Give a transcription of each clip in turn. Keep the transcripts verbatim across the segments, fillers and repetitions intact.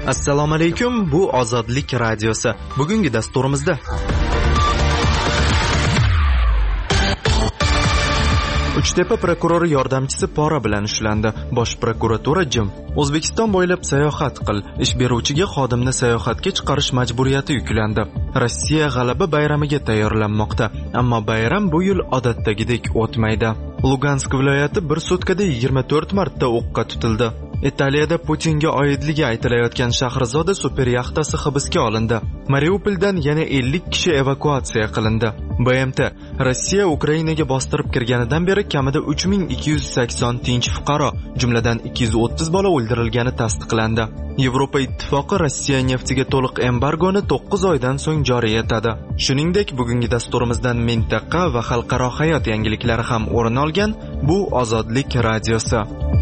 Assalomu alaykum, bu Ozodlik radiosi. Bugungi dasturimizda Uchtepa prokurori yordamchisi pora bilan ushlandi. Bosh prokuratura jim. O'zbekiston bo'ylab sayohat qil. Ish beruvchiga xodimni sayohatga chiqarish majburiyati yuklandi. Rossiya g'alaba bayramiga tayyorlanmoqda, ammo bayram bu yil odatdagidek o'tmaydi. Lugansk viloyati bir sutkada yigirma to'rt marta o'qqa tutildi. Italiyada Putinga oidligi aytilayotgan Shahrizoda super yaxtasi hibsga olindi. Mariupoldan yana ellik kishi evakuatsiya qilindi. B M T Rossiya Ukrainaga bostirib kirganidan beri kamida uch ming ikki yuz sakson tinch fuqaro, jumladan ikki yuz o'ttiz bola o'ldirilgani tasdiqlandi. Yevropa ittifoqi Rossiya neftiga to'liq embargoni to'qqiz oydan so'ng joriy etadi. Shuningdek, bugungi dasturimizdan mintaqa va xalqaro hayot yangiliklari ham o'rin olgan. Bu Ozodlik radiosi.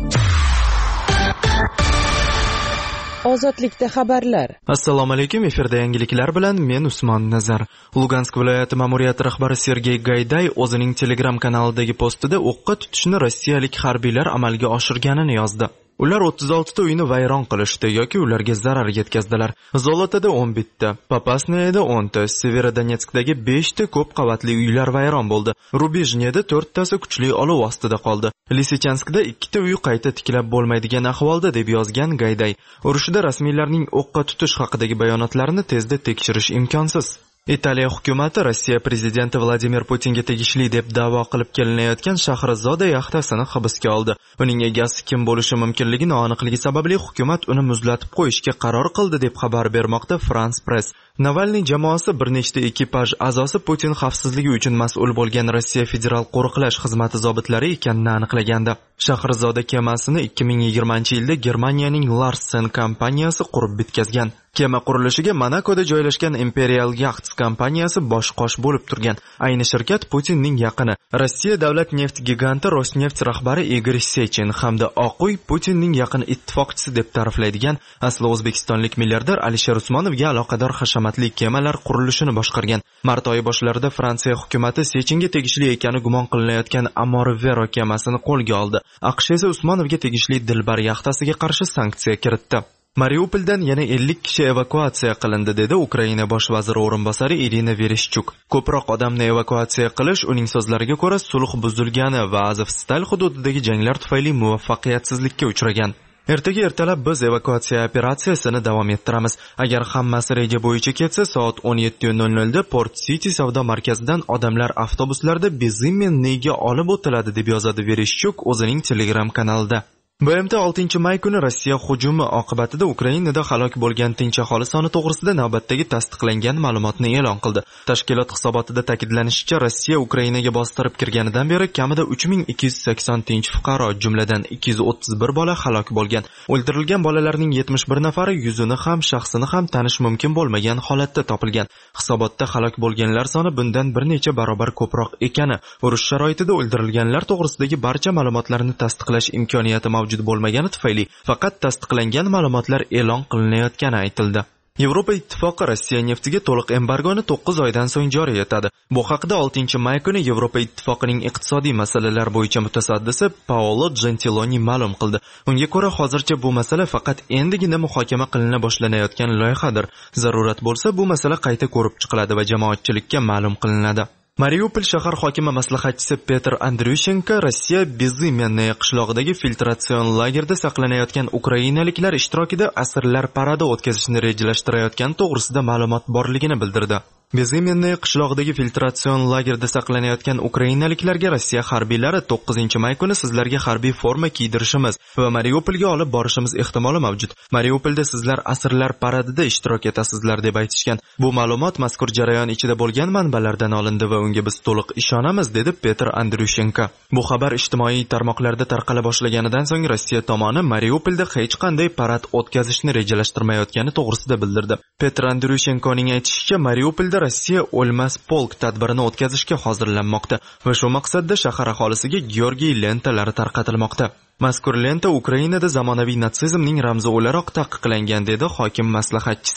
Ozodlikda xabarlar. Assalomu alaykum, efirda yangiliklar bilan men Usmon Nazar. Lugansk viloyati ma'muriyati rahbari Sergey Gayday o'zining Telegram kanalidagi postida o'qqa tutishni rossiyalik harbiylar amalga oshirganini yozdi. Ular o'ttiz olti ta uyni vayron qilishdi yoki ularga zarar yetkazdilar. Zolotada o'n bitta, Popasnayda o'n ta, Severodonetskdagi besh ta ko'p qavatli uylar vayron bo'ldi. Rubejniyada to'rt tasi kuchli olov ostida qoldi. Lisichanskda ikki ta uy qayta tiklab bo'lmaydigan ahvolda deb yozgan Gayday. Urushda rasmiylarning o'qqa tutish haqidagi bayonotlarini tezda tekshirish imkonsiz. Italiya hukumati Rossiya prezidenti Vladimir Putinga tegishli deb da'vo qilib kelinayotgan Shahrizoda yaxtasini hibsga oldi. Uning egasi kim bo'lishi mumkinligi noaniqligi sababli hukumat uni muzlatib qo'yishga qaror qildi deb xabar bermoqda France Press. Navalniy jamoasi bir nechta ekipaj a'zosi Putin xavfsizligi uchun mas'ul bo'lgan Rossiya federal qo'riqlash xizmati zobitlari ekanini aniqlagandi. Shahrizoda kemasini ikki ming yigirmanchi yilda Germaniyaning Larsen kompaniyasi qurib bitkazgan. Kema qurilishiga Monakoda joylashgan Imperial Yachts kompaniyasi bosh-qosh bo'lib turgan. Ayni shirkat Putinning yaqini. Rossiya davlat neft giganti Rosneft rahbari Igor Sechin hamda Oq uy Putinning yaqin ittifoqchisi deb ta'riflaydigan asli o'zbekistonlik milliarder Alisher Usmonovga aloqador hashamatli kemalar qurilishini boshqargan. Mart oyi boshlarida Fransiya hukumati Sechinga tegishli ekani gumon qilinayotgan Amor Vero kemasini qo'lga oldi. AQSh esa Usmonovga tegishli Dilbar yaxtasiga qarshi sanksiya kiritdi. Mariupoldan yana ellik kishi evakuatsiya qilindi, dedi Ukraina bosh vaziri o'rinbosari Irina Vereshchuk. Ko'proq odamni evakuatsiya qilish uning so'zlariga ko'ra sulh buzilgani va Azovstal hududidagi janglar tufayli muvaffaqiyatsizlikka uchragan. Ertaga ertalab biz evakuatsiya operatsiyasini davom ettiramiz. Agar hammasi reja bo'yicha ketsa, soat o'n yetti nol nol da Port City savdo markazidan odamlar avtobuslarda Bezimenniyga olib o'tiladi, deb yozadi Vereshchuk o'zining Telegram kanalida. B M T oltinchi may kuni Rossiya hujumi oqibatida Ukrainada halok bo'lgan tinch aholi soni to'g'risida navbatdagi tasdiqlangan ma'lumotni e'lon qildi. Tashkilot hisobotida ta'kidlanishicha, Rossiya Ukrainaga bostirib kirganidan beri kamida uch ming ikki yuz sakson tinch fuqaro, jumladan ikki yuz o'ttiz bir bola halok bo'lgan. O'ldirilgan bolalarning yetmish bir nafari yuzini ham, shaxsini ham tanish mumkin bo'lmagan holatda topilgan. Hisobotda halok bo'lganlar soni bundan bir necha barobar ko'proq ekani, urush sharoitida o'ldirilganlar to'g'risidagi barcha ma'lumotlarni tasdiqlash imkoniyati mavjud bo'lmagani tufayli faqat tasdiqlangan ma'lumotlar e'lon qilinayotgani aytildi. Yevropa ittifoqi Rossiya neftiga to'liq embargoni to'qqiz oydan so'ng joriy etadi. Bu haqda oltinchi may kuni Yevropa ittifoqining iqtisodiy masalalar bo'yicha mutasaddisi Paolo Gentiloni ma'lum qildi. Unga ko'ra, hozircha bu masala faqat endigina muhokama qilina boshlanayotgan loyihadir. Zarurat bo'lsa, bu masala qayta ko'rib chiqiladi va jamoatchilikka ma'lum qilinadi. Mariupol shahar hokimi maslahatchisi Petr Andrushenko Rossiya Bezimennaya qishlog'idagi filtratsion lagerda saqlanayotgan ukrainaliklar ishtirokida asrlar paradi o'tkazishni rejalashtirayotgani to'g'risida ma'lumot borligini bildirdi. Bezimennaya qishlog'idagi filtratsion lagerda saqlanayotgan ukrainaliklarga Rossiya harbiylari to'qqizinchi may kuni sizlarga harbiy forma kiydirishimiz va Mariupolga olib borishimiz ehtimoli mavjud. Mariupolda sizlar asrlar paradida ishtirok etasizlar deb aytishgan. Bu ma'lumot mazkur jarayon ichida bo'lgan manbalardan olindi va unga biz to'liq ishonamiz, dedi Petr Andrushenko. Bu xabar ijtimoiy tarmoqlarda tarqala boshlaganidan so'ng Rossiya tomoni Mariupolda hech qanday parad o'tkazishni rejalashtirmayotgani to'g'risida bildirdi. Petr Andrushenkoning aytishicha, Mariupolda Rossiya o'lmas polk tadbirini o'tkazishga hozirlanmoqda va shu maqsadda shahar aholisiga Georgiy lentalari tarqatilmoqda. Mazkur lenta Ukrainada zamonaviy natsizmning ramzi o'laroq taqiqlangan, dedi hokim maslahatchisi.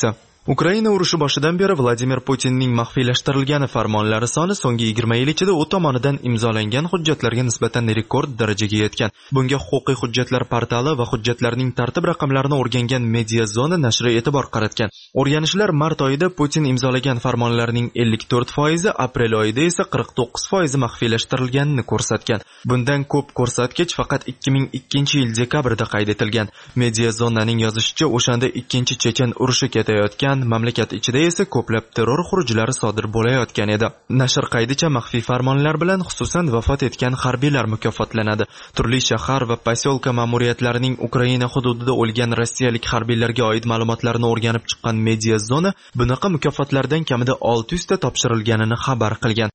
Ukraina urushi boshidan beri Vladimir Putinning maxfiylashtirilgan farmonlari soni so'nggi yigirma yil ichida u tomonidan imzolangan hujjatlarga nisbatan rekord darajaga yetgan. Bunga huquqiy hujjatlar portali va hujjatlarning tartib raqamlarini o'rgangan Mediazona nashri e'tibor qaratgan. O'rganishlar mart oyida Putin imzolagan farmonlarning ellik to'rt foizi, aprel oyida esa qirq to'qqiz foizi maxfiylashtirilganini ko'rsatgan. Bundan ko'p ko'rsatkich faqat ikki ming ikkinchi yil dekabrda qayd etilgan. Mediazonaning yozishicha, o'shanda ikkinchi chechen urushi ketayotgan, mamlakat ichida esa ko'plab terror xurujlari sodir bo'layotgan edi. Nashr qaydicha maxfiy farmonlar bilan xususan vafot etgan harbiylar mukofotlanadi. Turli shahar va posyolka ma'muriyatlarining Ukraina hududida o'lgan rossiyalik harbiylarga oid ma'lumotlarni o'rganib chiqqan Mediazona bunaqa mukofotlardan kamida olti yuz ta topshirilganini xabar qilgan.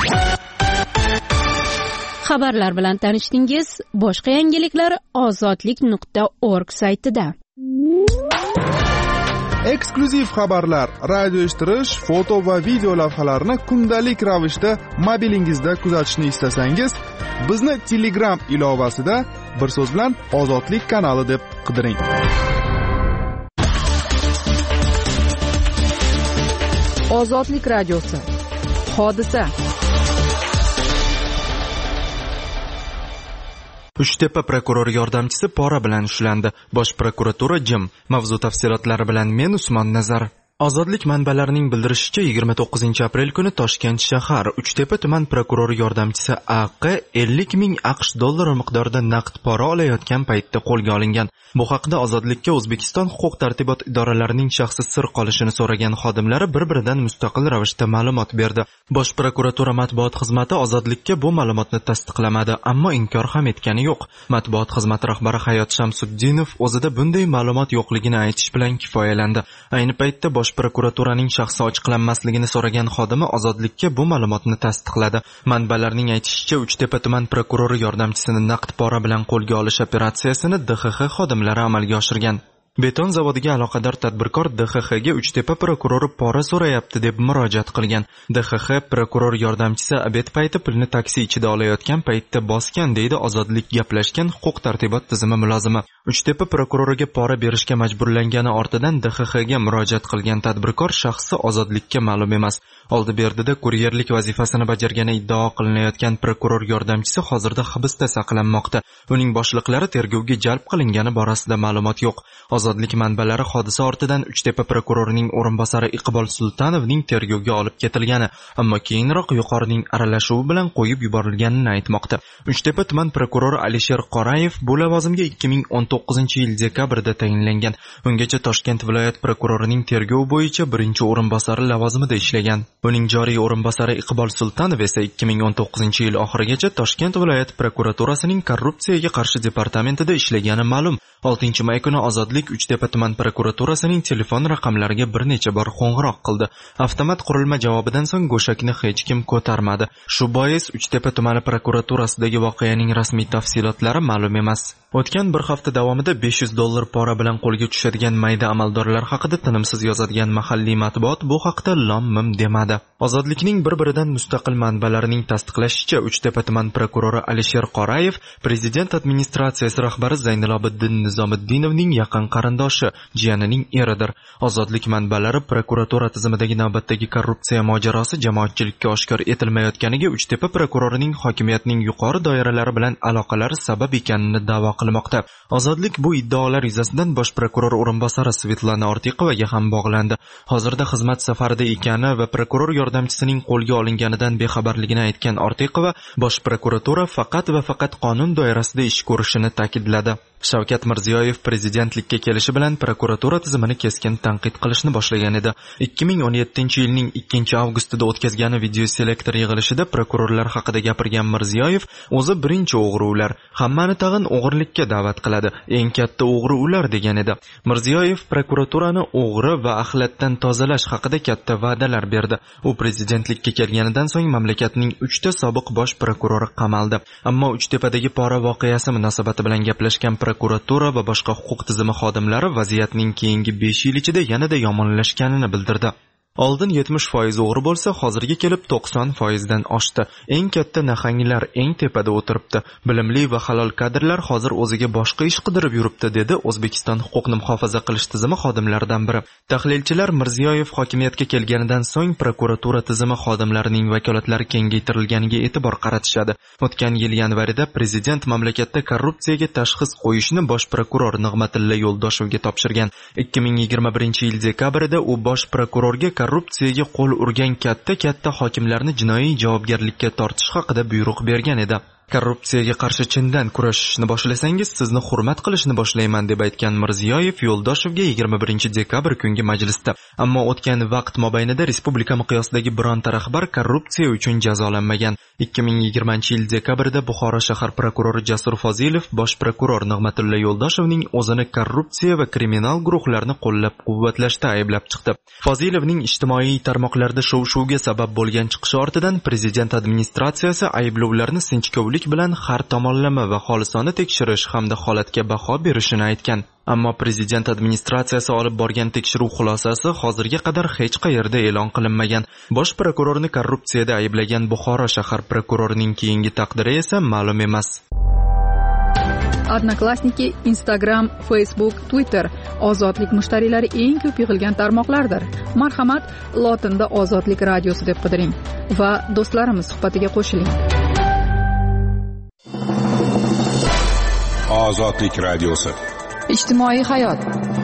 Xabarlar bilan tanishdingiz. Boshqa yangiliklar ozodlik nuqta org saytida. Eksklyuziv xabarlar, radio eshittirish, foto va video lavhalarni kundalik ravishda mobilingizda kuzatishni istasangiz, bizni Telegram ilovasida bir so'z bilan Ozodlik kanali deb qidiring. Ozodlik radiosi. Hodisa. Uchtepa prokuror yordamchisi pora bilan ushlandi. Bosh prokuratura jim. Mavzu tafsilotlari bilan men Usmon Nazar. Ozodlik manbalarining bildirishicha, yigirma to'qqizinchi aprel kuni Toshkent shahar Uchtepa tuman prokurori yordamchisi A Q ellik ming AQSh dollari miqdorida naqd pora olayotgan paytda qo'lga olingan. Bu haqda Ozodlikka O'zbekiston huquq-tartibot idoralarining shaxsi sir qolishini so'ragan xodimlari bir-biridan mustaqil ravishda ma'lumot berdi. Bosh prokuratura matbuot xizmati Ozodlikka bu ma'lumotni tasdiqlamadi, ammo inkor ham etgani yo'q. Matbuot xizmati rahbari Hayot Shamsuddinov o'zida bunday ma'lumot yo'qligini aytish bilan kifoyalandi. Ayni paytda bosh prokuraturaning shaxsi ochiqlanmasligini so'ragan xodimi Ozodlikka bu ma'lumotni tasdiqladi. Manbalarning aytishicha, Uchtepa tuman prokurori yordamchisini naqd pora bilan qo'lga olish operatsiyasini D X X xodimlari amalga oshirgan. Beton zavodiga aloqador tadbirkor D X X ga Uchtepa prokurori pora so'rayapti deb murojaat qilgan. D X X prokuror yordamchisi obed payti pulni taksi ichida olayotgan paytda bosgan, deydi Ozodlik gaplashgan huquq-tartibot tizimi mulozimi. Uchtepa prokuroriga pora berishga majburlangani ortidan D X X ga murojaat qilgan tadbirkor shaxsi Ozodlikka ma'lum emas. Oldi berdida kuryerlik vazifasini bajargani iddao qilinayotgan prokuror yordamchisi hozirda hibsda saqlanmoqda. Uning boshliqlari tergovga jalb qilingani borasida ma'lumot yo'q. Ozodlik manbalari hodisa ortidan Uchtepa prokurorining o'rinbosari Iqbol Sultanovning tergovga olib ketilgani, ammo keyinroq yuqorining aralashuvi bilan qo'yib yuborilganini aytmoqda. Uchtepa tuman prokurori Alisher Qorayev bu lavozimga ikki ming o'n to'qqizinchi yil dekabrda tayinlangan. Ungacha Toshkent viloyat prokurorining tergov bo'yicha birinchi o'rinbosari lavozimida ishlagan. Uning joriy o'rinbosari Iqbol Sultanov esa ikki ming o'n to'qqizinchi yil oxirigacha Toshkent viloyat prokuraturasining korrupsiyaga qarshi departamentida ishlagani ma'lum. oltinchi may kuni Ozodlik Uchtepa tuman prokuraturasining telefon raqamlariga bir necha bor qo'ng'iroq qildi. Avtomat qurilma javobidan so'ng go'shakni hech kim ko'tarmadi. Shu bois Uchtepa tumani prokuraturasidagi voqeaning rasmiy tafsilotlari ma'lum emas. O'tgan bir hafta davomida besh yuz dollar pora bilan qo'lga tushadigan mayda amaldorlar haqida tinimsiz yozadigan mahalliy matbuot bu haqda lom-mim demadi. Ozodlikning bir-biridan mustaqil manbalarining tasdiqlashicha, Uchtepa tuman prokurori Alisher Qorayev prezident administratsiyasi rahbari Zaynalobiddin Nizomiddinovning yaqin qarindoshi, jiyanining eridir. Ozodlik manbalari prokuratura tizimidagi navbatdagi korrupsiya mojarosi jamoatchilikka oshkor etilmayotganiga Uchtepa prokurorining hokimiyatning yuqori doiralari bilan aloqalari sabab ekanini da'vo qilmoqda. Ozodlik bu iddaolar yuzasidan bosh prokuror o'rinbosari Svetlana Ortiqovaga ham bog'landi. Hozirda xizmat safarida ekani va prokuror yordamchisining qo'lga olinganidan bexabarligini aytgan Ortiqova bosh prokuratura faqat va faqat qonun doirasida ish ko'rishini ta'kidladi. Shavkat Mirziyoyev prezidentlikka kelishi bilan prokuratura tizimini keskin tanqid qilishni boshlagan edi. ikki ming o'n yettinchi yilning ikkinchi avgustida o'tkazgan video selektor yig'ilishida prokurorlar haqida gapirgan Mirziyoyev o'zi birinchi o'g'ri ular, hammani tag'in o'g'irlikka da'vat qiladi, eng katta o'g'ri ular degan edi. Mirziyoyev prokuraturani o'g'ri va axlatdan tozalash haqida katta va'dalar berdi. U prezidentlikka kelganidan so'ng mamlakatning uchta sobiq bosh prokurori qamaldi. Ammo Uchtepadagi pora voqeasi munosabati bilan gaplashgan prokuratura va boshqa huquq tizimi xodimlari vaziyatning keyingi besh yil ichida yanada yomonlashganini bildirdi. Oldin yetmish foiz o'g'ri bo'lsa, hozirga kelib to'qson foizdan oshdi. Eng katta nahanglar eng tepada o'tiribdi. Bilimli va halol kadrlar hozir o'ziga boshqa ish qidirib yuribdi, dedi O'zbekiston huquqni muhofaza qilish tizimi xodimlaridan biri. Tahlilchilar Mirziyoyev hokimiyatga kelganidan so'ng prokuratura tizimi xodimlarining vakolatlari kengaytirilganiga e'tibor qaratishadi. O'tgan yil yanvarida prezident mamlakatda korrupsiyaga tashxis qo'yishni bosh prokuror Nig'matilla Yo'ldoshevga topshirgan. ikki ming yigirma birinchi yil dekabrida u bosh prokurorga korrupsiyaga qo'l urgan katta-katta hokimlarni jinoiy javobgarlikka tortish haqida buyruq bergan edi. Korrupsiyaga qarshi chindan kurashishni boshlasangiz, sizni hurmat qilishni boshlayman deb aytgan Mirziyoyev Yo'ldoshevga yigirma birinchi dekabr kungi majlisda. Ammo o'tgan vaqt mobaynida respublika miqyosidagi bironta rahbar korrupsiya uchun jazolanmagan. ikki ming yigirmanchi yil dekabrida Buxoro shahar prokurori Jasur Fozilov bosh prokuror Nig'matilla Yo'ldoshevning o'zini korrupsiya va kriminal guruhlarni qo'llab-quvvatlashda ayblab chiqdi. Fozilovning ijtimoiy tarmoqlarda shov-shuvga sabab bo'lgan chiqishi ortidan prezident administratsiyasi ayblovlarni sinchkovlik bilan har tomonlama va xolisona tekshirish hamda holatga baho berishini aytgan. Ammo prezident administratsiyasi olib borgan tekshiruv xulosasi hozirga qadar hech qayerda e'lon qilinmagan. Bosh prokurorni korrupsiyada ayblagan Buxoro shahar prokurorining keyingi taqdiri esa ma'lum emas. Odnoklassniki, Instagram, Facebook, Twitter ozodlik mushtariylari eng ko'p yig'ilgan tarmoqlardir. Marhamat, lotinda Ozodlik radiosi deb qidiring va do'stlarimiz suhbatiga qo'shiling. Ozodlik radiosi. Ijtimoiy hayot.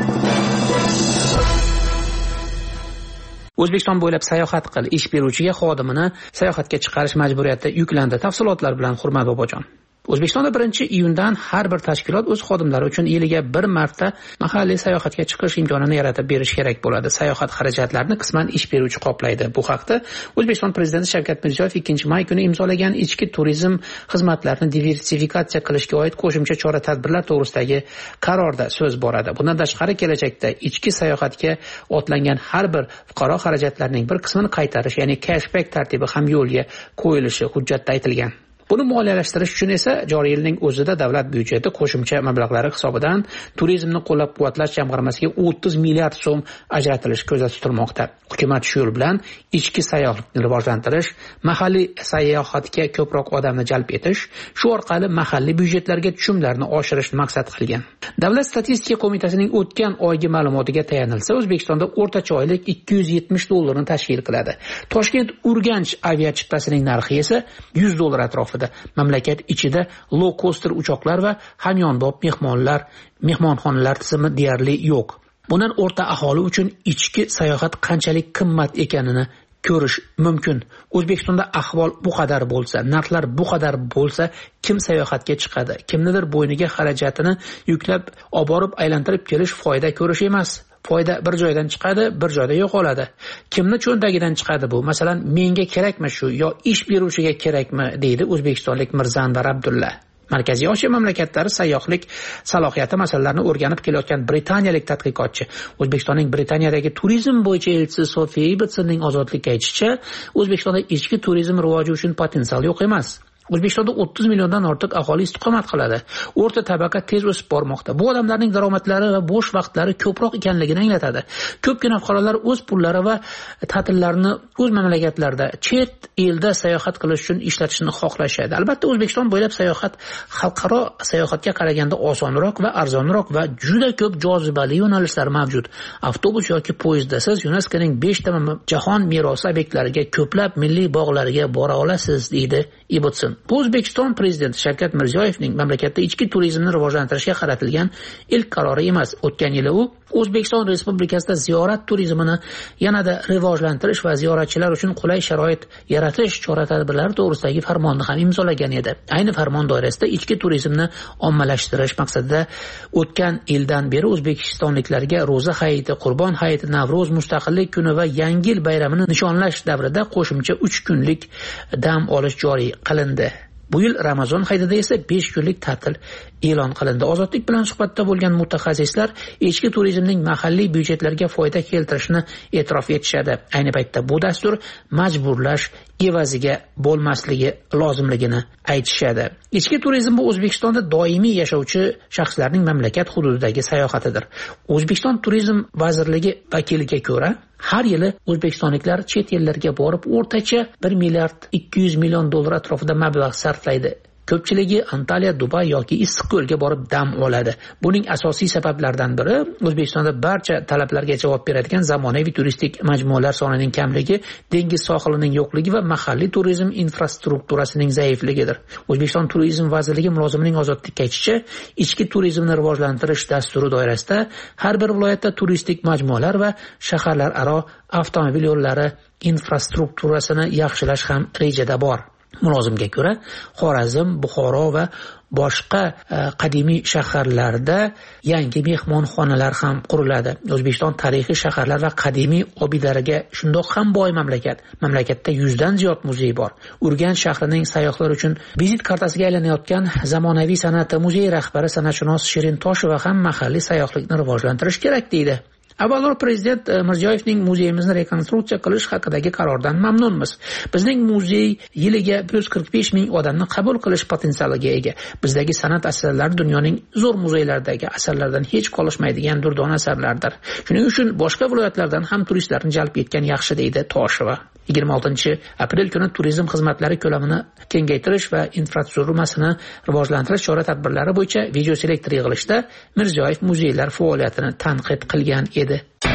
O'zbekiston bo'ylab sayohat qil, ish beruvchiga xodimini sayohatga chiqarish majburiyati yuklandi. Tafsilotlar bilan Hurmat Bobojon. O'zbekistonda birinchi iyundan har bir tashkilot o'z xodimlari uchun yiliga bir marta mahalliy sayohatga chiqish imkonini yaratib berish kerak bo'ladi. Sayohat xarajatlarini qisman ish beruvchi qoplaydi. Bu haqda O'zbekiston prezidenti Shavkat Mirziyoyev ikkinchi may kuni imzolagan ichki turizm xizmatlarini diversifikatsiya qilishga oid qo'shimcha chora-tadbirlar to'g'risidagi qarorda so'z boradi. Bundan tashqari kelajakda ichki sayohatga otlangan har bir fuqaro xarajatlarining bir qismini qaytarish, ya'ni cashback tartibi ham yo'lga qo'yilishi hujjatda aytilgan. Buni moliyalashtirish uchun esa joriy yilning o'zida davlat byudjeti qo'shimcha mablag'lari hisobidan turizmni qo'llab-quvvatlash jamg'armasiga o'ttiz milliard so'm ajratilishi ko'zda tutilmoqda. Hukumat shu yo'l bilan ichki sayohatni rivojlantirish, mahalliy sayohatga ko'proq odamni jalb etish, shu orqali mahalliy byudjetlarga tushumlarni oshirishni maqsad qilgan. Davlat statistika qo'mitasining o'tgan oygi ma'lumotiga tayanilsa, O'zbekistonda o'rtacha oylik ikki yuz yetmish dollarni tashkil qiladi. Toshkent Urganch aviachiptasining narxi esa yuz dollar atrofida. Mamlakat ichida low coaster uchoqlar va hamyonbop mehmonlar, mehmonxonalar tizimi deyarli yo'q. Bundan o'rta aholi uchun ichki sayohat qanchalik qimmat ekanini ko'rish mumkin. O'zbekistonda ahvol bu qadar bo'lsa, narxlar bu qadar bo'lsa, kim sayohatga chiqadi? Kimnidir bo'yniga xarajatini yuklab, olib borib aylantirib kelish foyda ko'rish emas. Foyda bir joydan chiqadi, bir joyda yo'qoladi. Kimni cho'ntagidan chiqadi bu? Masalan, menga kerakmi shu yo ish beruvchiga kerakmi, deydi o'zbekistonlik Mirzanvar Abdulla. Markaziy Osiyo mamlakatlari sayyohlik salohiyati masalalarini o'rganib kelayotgan britaniyalik tadqiqotchi O'zbekistonning Britaniyadagi turizm bo'yicha elchisi Sofiya Ibitsonning ozodlikka aytishicha, O'zbekistonda ichki turizm rivoji uchun potensial yo'q emas. O'zbekistonda o'ttiz milliondan ortiq aholi istiqomat qiladi. O'rta tabaqa tez o'sib bormoqda. Bu odamlarning daromadlari va bo'sh vaqtlari ko'proq ekanligini anglatadi. Ko'pgina fuqarolar o'z pullari va ta'tillarini o'z mamlakatlarida, chet elda sayohat qilish uchun ishlatishni xohlashadi. Albatta, O'zbekiston bo'ylab sayohat xalqaro sayohatga qaraganda osonroq va arzonroq va juda ko'p jozibali yo'nalishlar mavjud. Avtobus yoki poyezdda siz YuNESKOning besh ta jahon merosi obyektlariga, ko'plab milliy bog'larga bora olasiz, deydi Ibitson. Bu O'zbekiston prezidenti Shavkat Mirziyoyevning mamlakatda ichki turizmni rivojlantirishga qaratilgan ilk qarori emas. O'tgan yili u O'zbekiston Respublikasida ziyorat turizmini yanada rivojlantirish va ziyoratchilar uchun qulay sharoit yaratish chora-tadbirlari to'g'risidagi farmonni ham imzolagan edi. Ayni farmon doirasida ichki turizmni ommalashtirish maqsadida o'tgan yildan beri o'zbekistonliklarga Ro'za hayiti, Qurbon hayiti, Navro'z, Mustaqillik kuni va Yangi yil bayramini nishonlash davrida qo'shimcha uch kunlik dam olish joriy qilindi. Bu yil Ramazon hayitida esa besh kunlik ta'til e'lon qilindi. Ozodlik bilan suhbatda bo'lgan mutaxassislar ichki turizmning mahalliy byudjetlarga foyda keltirishini e'tirof etishadi. Ayni paytda bu dastur majburlash evaziga bo'lmasligi lozimligini aytishadi. Ichki turizm bu O'zbekistonda doimiy yashovchi shaxslarning mamlakat hududidagi sayohatidir. O'zbekiston Turizm vazirligi vakiliga ko'ra, har yili o'zbekistonliklar chet ellarga borib o'rtacha bir milliard ikki yuz million dollar atrofida mablag' sarflaydi. Ko'pchiligi Antaliya, Dubay yoki Issiqko'lga borib dam oladi. Buning asosiy sabablaridan biri O'zbekistonda barcha talablarga javob beradigan zamonaviy turistik majmualar sonining kamligi, dengiz sohilining yo'qligi va mahalliy turizm infrastrukturasining zaifligidir. O'zbekiston Turizm vazirligi mulozimining Ozodlikka aytishicha, ichki turizmni rivojlantirish dasturi doirasida har bir viloyatda turistik majmualar va shaharlararo avtomobil yo'llari infrastrukturasini yaxshilash ham rejada bor. Mulozimga ko'ra, Xorazm, Buxoro va boshqa qadimiy shaharlarda yangi mehmonxonalar ham quriladi. O'zbekiston tarixiy shaharlar va qadimiy obidalariga shundoq ham boy mamlakat. Mamlakatda yuzdan ziyod muzey bor. Urganch shahrining sayyohlar uchun vizit kartasiga aylanayotgan zamonaviy san'at muzeyi rahbari san'atshunos Shirin Tosheva ham mahalliy sayyohlikni rivojlantirish kerak deydi. Avvalroq prezident Mirziyoyevning muzeyimizni rekonstruksiya qilish haqidagi qarordan mamnunmiz. Bizning muzey yiliga bir yuz qirq besh ming odamni qabul qilish potensialiga ega. Bizdagi san'at asarlari dunyoning zo'r muzeylaridagi asarlardan hech qolishmaydigan durdona asarlardir. Shuning uchun boshqa viloyatlardan ham turistlarni jalb etgan yaxshi deydi Tosheva. yigirma oltinchi aprel kuni turizm xizmatlari ko'lamini kengaytirish va infratuzilmasini rivojlantirish chora-tadbirlari bo'yicha videoselektor yig'ilishida Mirziyoyev muzeylar faoliyatini tanqid qilgan edi.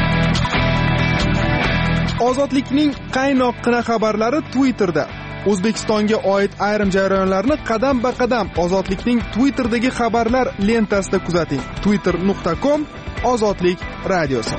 Ozodlikning qaynoqqina xabarlari Twitterda. O'zbekistonga oid ayrim jarayonlarni qadam-ba-qadam Ozodlikning Twitterdagi xabarlar lentasida kuzating. twitter nuqta com Ozodlik radiosi.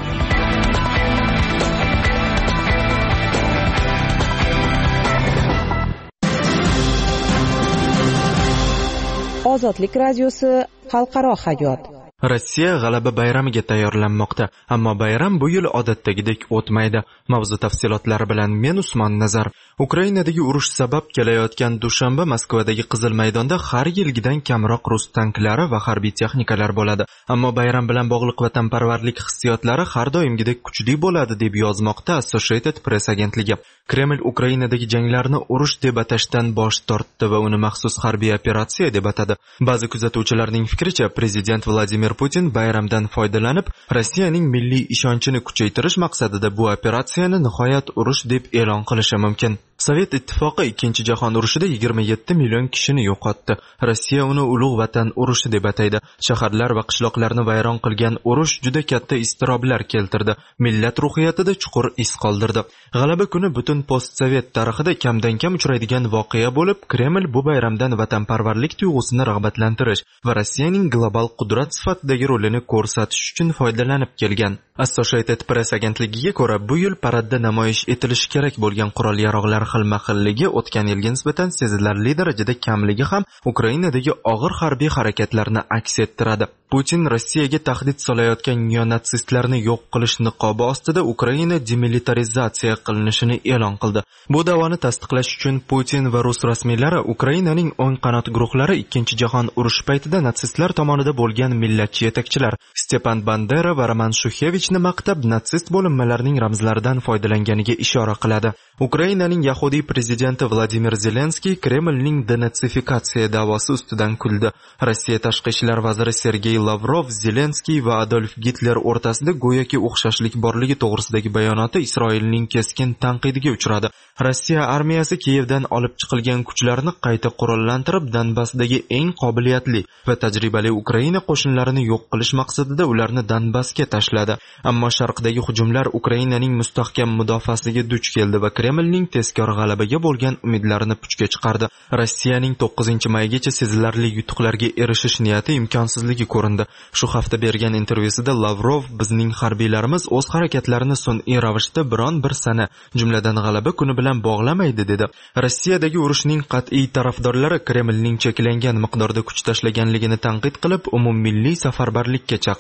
Ozodlik radiosi xalqaro hayot. Rossiya g'alaba bayramiga tayyorlanmoqda, ammo bayram bu yil odatdagidek o'tmaydi. Mavzu tafsilotlari bilan men Usmon Nazar. Ukrainadagi urush sabab kelayotgan dushanba Moskvadagi Qizil maydonda har yilgidan kamroq rus tanklari va harbiy texnikalar bo'ladi. Ammo bayram bilan bog'liq vatanparvarlik hissiyotlari har doimgidek kuchli bo'ladi deb yozmoqda Associated Press agentligi. Kreml Ukrainadagi janglarni urush deb atashdan bosh tortdi va uni maxsus harbiy operatsiya deb atadi. Ba'zi kuzatuvchilarning fikricha, prezident Vladimir Putin bayramdan foydalanib, Rossiyaning milliy ishonchini kuchaytirish maqsadida bu operatsiyani nihoyat urush deb e'lon qilishi mumkin. Sovet ittifoqi ikkinchi jahon urushida yigirma yetti million kishini yo'qotdi. Rossiya uni ulug' vatan urushi deb ataydi. Shaharlar va qishloqlarni vayron qilgan urush juda katta iztiroblar keltirdi. Millat ruhiyatida chuqur iz qoldirdi. G'alaba kuni butun postsovet tarixida kamdan-kam uchraydigan voqea bo'lib, Kreml bu bayramdan vatanparvarlik tuyg'usini rag'batlantirish va Rossiyaning global qudrat sifatidagi rolini ko'rsatish uchun foydalanib kelgan. Associated Press agentligiga ko'ra, bu yil paradda namoyish etilishi kerak bo'lgan qurol-yarog'lar xilma-xilligi o'tgan yilga nisbatan sezilarli darajada kamligi ham Ukrainadagi og'ir harbiy harakatlarni aks ettiradi. Putin Rossiyaga tahdid solayotgan neonatsistlarni yo'q qilish niqobi ostida Ukraina demilitarizatsiya qilinishini e'lon qildi. Bu da'voni tasdiqlash uchun Putin va rus rasmiylari Ukrainaning o'ng qanot guruhlari ikkinchi jahon urushi paytida natsistlar tomonida bo'lgan millatchi yetakchilar Stepan Bandera va Roman Shuxevichni maqtab, natsist bo'linmalarining ramzlaridan foydalanganiga ishora qiladi. Ukrainaning yahudiy prezidenti Vladimir Zelenskiy Kremlning denatsifikatsiya da'vosi ustidan kuldi. Rossiya tashqi ishlar vaziri Sergey Lavrov Zelenskiy va Adolf Gitler o'rtasida go'yoki o'xshashlik borligi to'g'risidagi bayonoti Isroilning keskin tanqidiga uchradi. Rossiya armiyasi Kiyevdan olib chiqilgan kuchlarni qayta qurollantirib, Donbassdagi eng qobiliyatli va tajribali Ukraina qo'shinlarini yo'q qilish maqsadida ularni Donbassga tashladi. Ammo sharqdagi hujumlar Ukrainaning mustahkam mudofaasiga duch keldi va Kremlning tezkor g'alabaga bo'lgan umidlarini puchga chiqardi. Rossiyaning to'qqizinchi maygacha sezilarli yutuqlarga erishish niyati imkonsizligi ko'rindi. Shu hafta bergan intervyusida Lavrov, bizning harbiylarimiz o'z harakatlarini sun'iy ravishda biron bir sana, jumladan g'alaba kuni bilan bog'lamaydi dedi. Rossiyadagi urushning qat'iy tarafdorlari Kremlning cheklangan miqdorda kuch tashlaganligini tanqid qilib, umummilliy safarbarlikka chaqirdi.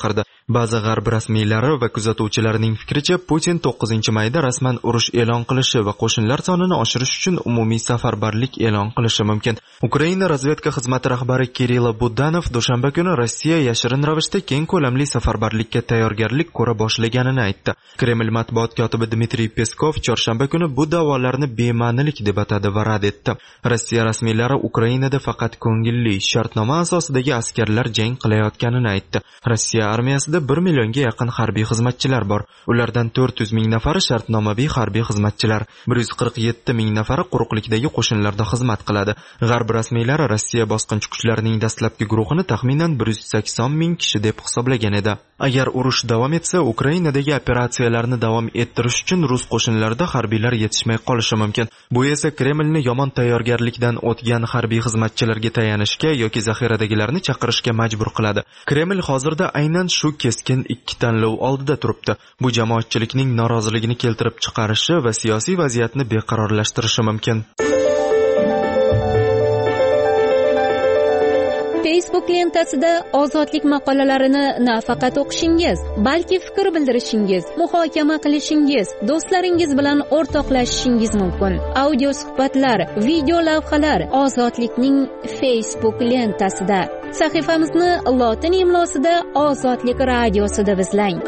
Ba'zi g'arb rasmiylari va kuzatuvchilarining fikricha, Putin to'qqizinchi mayda rasman urush e'lon qilishi va qo'shinlar sonini oshirish uchun umumiy safarbarlik e'lon qilishi mumkin. Ukraina razvedka xizmati rahbari Kirilo Budanov dushanba kuni Rossiya yashirin ravishda keng ko'lamli safarbarlikka tayyorgarlik ko'ra boshlaganini aytdi. Kreml matbuot kotibi Dmitriy Peskov chorshanba kuni bu da'volarni bema'nilik deb atadi va rad etdi. Rossiya rasmiylari Ukrainada faqat ko'ngilli shartnoma asosidagi askarlar jang qilayotganini aytdi. Rossiya armiyasida bir millionga yaqin harbiy xizmatchilar bor. Ulardan to'rt yuz ming nafari shartnomaviy harbiy xizmatchilar, bir yuz qirq yetti ming nafari quruqlikdagi qo'shinlarda xizmat qiladi. G'arb rasmiylari Rossiya bosqinchi kuchlarining dastlabki guruhini taxminan bir yuz sakson ming kishi deb hisoblagan edi. Agar urush davom etsa, Ukrainadagi operatsiyalarni davom ettirish uchun rus qo'shinlarida harbiylar yetishmay qolishi mumkin. Bu esa Kremlni yomon tayyorgarlikdan o'tgan harbiy xizmatchilarga tayanishga yoki zaxiradagilarni chaqirishga majbur qiladi. Kreml hozirda aynan shu keskin ikki tanlov oldida turibdi. Bu jamoatchilikning noroziligini keltirib chiqarishi va siyosiy vaziyatni beqarorlashtirishi mumkin. Facebook lentasida ozodlik maqolalarini nafaqat o'qishingiz, balki fikr bildirishingiz, muhokama qilishingiz, do'stlaringiz bilan o'rtoqlashishingiz mumkin. Audio suhbatlar, video lavhalar Ozodlikning Facebook lentasida. Sahifamizni lotin imlosida Ozodlik radiosida izlang.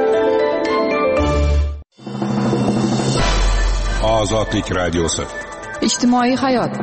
Ozodlik radiosi. Ijtimoiy hayot.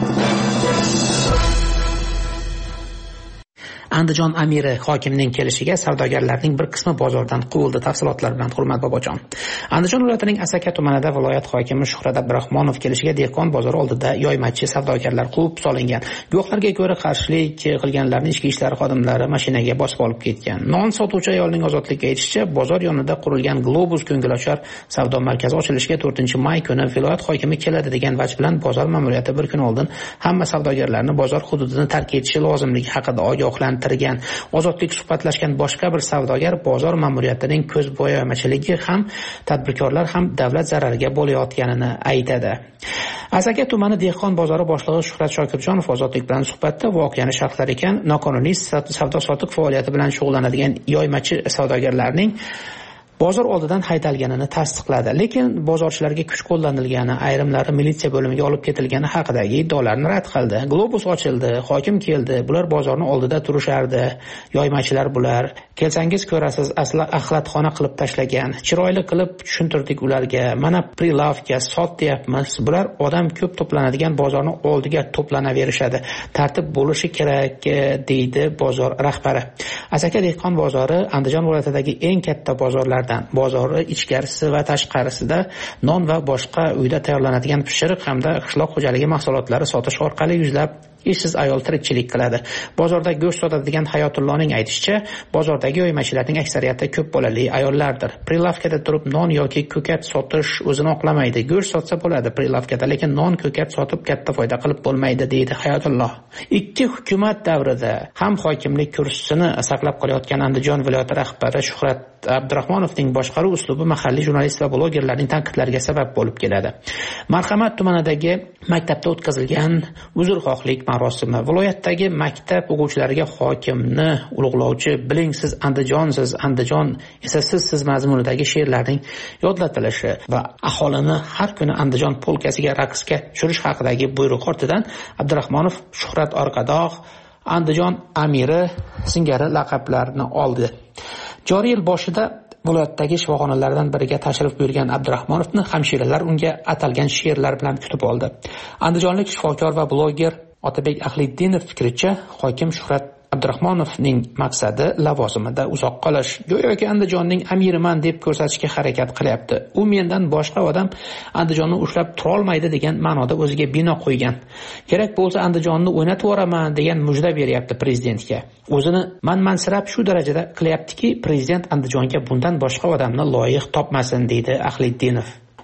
Andijon amiri hokimning kelishiga savdogarlarning bir qismi bozordan quvildi. Tafsilotlar bilan Hurmat Bobojon. Andijon viloyatining Asaka tumanida viloyat hokimi Shuhrat Abdurahmonov kelishiga dehqon bozori oldida yoymachi savdogarlar quvib solingan. Guvohlarga ko'ra qarshilik qilganlarning ichki ishlar xodimlari mashinaga bosib olib ketgan. Non sotuvchi ayolning ozodlikka aytishicha, bozor yonida qurilgan Globus ko'ngilochar savdo markazi ochilishiga to'rtinchi may kuni viloyat hokimi keladi degan vaj bilan bozor ma'muriyati bir kun oldin hamma savdogarlarni bozor hududini tark etishi lozimligi haqida ogohlantirgan. Ozodlik suhbatlashgan boshqa bir savdogar bozor ma'muriyatining ko'zbo'yamachiligi ham tadbirkorlar ham davlat zarariga bo'layotganini aytadi. Asaka tumani dehqon bozori boshlig'i Shuhrat Shokirjonov Ozodlik bilan suhbatda voqeani sharhlar ekan, noqonuniy savdo-sotiq faoliyati bilan shug'ullanadigan yoymachi savdogarlarning bozor oldidan haydalganini tasdiqladi. Lekin bozorchilarga kuch qo'llanilgani, ayrimlari militsiya bo'limiga olib ketilgani haqidagi iddaolarni rad qildi. Globus ochildi, hokim keldi, bular bozorni oldida turishardi. Yoymachilar bular. Kelsangiz ko'rasiz, asli axlatxona qilib tashlagan. Chiroyli qilib tushuntirdik ularga. Mana prilavka sotyapmiz. Bular odam ko'p to'planadigan bozorning oldiga to'planaverishadi. Tartib bo'lishi kerak, deydi bozor rahbari. Asaka dehqon bozori Andijon viloyatidagi eng katta bozorlar bozori ichkarisi va tashqarisida non va boshqa uyda tayyorlanadigan pishiriq hamda qishloq xo'jaligi mahsulotlari sotish orqali yuzlab ishsiz ayol tirikchilik qiladi. Bozorda go'sht sotadigan Hayotullohning aytishicha, bozordagi yoymachilarning aksariyati ko'p bolali ayollardir. Prilavkada turib non yoki ko'kat sotish o'zini oqlamaydi. Go'sht sotsa bo'ladi prilavkada, lekin non ko'kat sotib katta foyda qilib bo'lmaydi, deydi Hayotulloh. Ikki hukumat davrida ham hokimlik kursisini saqlab qolayotgan Andijon viloyati rahbari Shuhrat Abdurahmonovning boshqaruv uslubi mahalliy jurnalist va blogerlarning tanqidlariga sabab bo'lib keladi. Marhamat tumanidagi maktabda o'tkazilgan uzrxohlik marosimi viloyatdagi maktab o'quvchilariga hokimni ulug'lovchi bilingsiz Andijonsiz, Andijon esa sizsiz mazmunidagi she'rlarning yodlatilishi va aholini har kuni Andijon polkasiga raqsga tushirish haqidagi buyruq ortidan Abdurahmonov Shuhrat Orqadoq, Andijon amiri singari laqablarni oldi. Joriy yil boshida viloyatdagi shifoxonalardan biriga tashrif buyurgan Abdurahmonovni hamshiralar unga atalgan she'rlar bilan kutib oldi. Andijonlik shifokor va bloger Otabek Ahliddinov fikricha, hokim Shuhrat Abdurahmonovning maqsadi lavozimida uzoq qolish. Go'yoki Andijonning amiriman deb ko'rsatishga harakat qilyapti. U mendan boshqa odam Andijonni ushlab tura olmaydi degan ma'noda o'ziga bino qo'ygan. Kerak bo'lsa Andijonni o'ynatib yuboraman degan mujda beryapti prezidentga. O'zini manmansirab shu darajada qilyaptiki, prezident Andijonga bundan boshqa odamni loyiq topmasin, deydi Ahliddinov.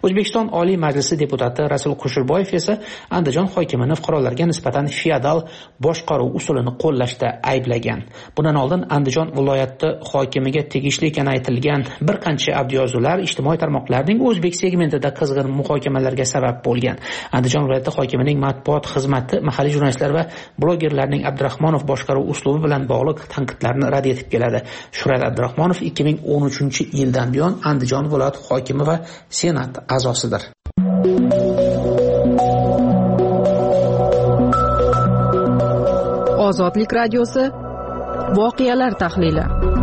O'zbekiston Oliy Majlisi deputati Rasul Qushurboyev esa Andijon hokimini fuqarolarga nisbatan feodal boshqaruv usulini qo'llashda ayblagan. Bundan oldin Andijon viloyati hokimiga tegishli ekani aytilgan bir qancha audioyozuvlar ijtimoiy tarmoqlarning o'zbek segmentida qizg'in muhokamalarga sabab bo'lgan. Andijon viloyati hokimining matbuot xizmati mahalliy jurnalistlar va blogerlarning Abdurahmonov boshqaruv uslubi bilan bog'liq tanqidlarni rad etib keladi. Shuhrat Abdurahmonov ikki ming o'n uchinchi yildan buyon Andijon viloyati hokimi va senat a'zosidir. Ozodlik radiosi voqealar tahlili.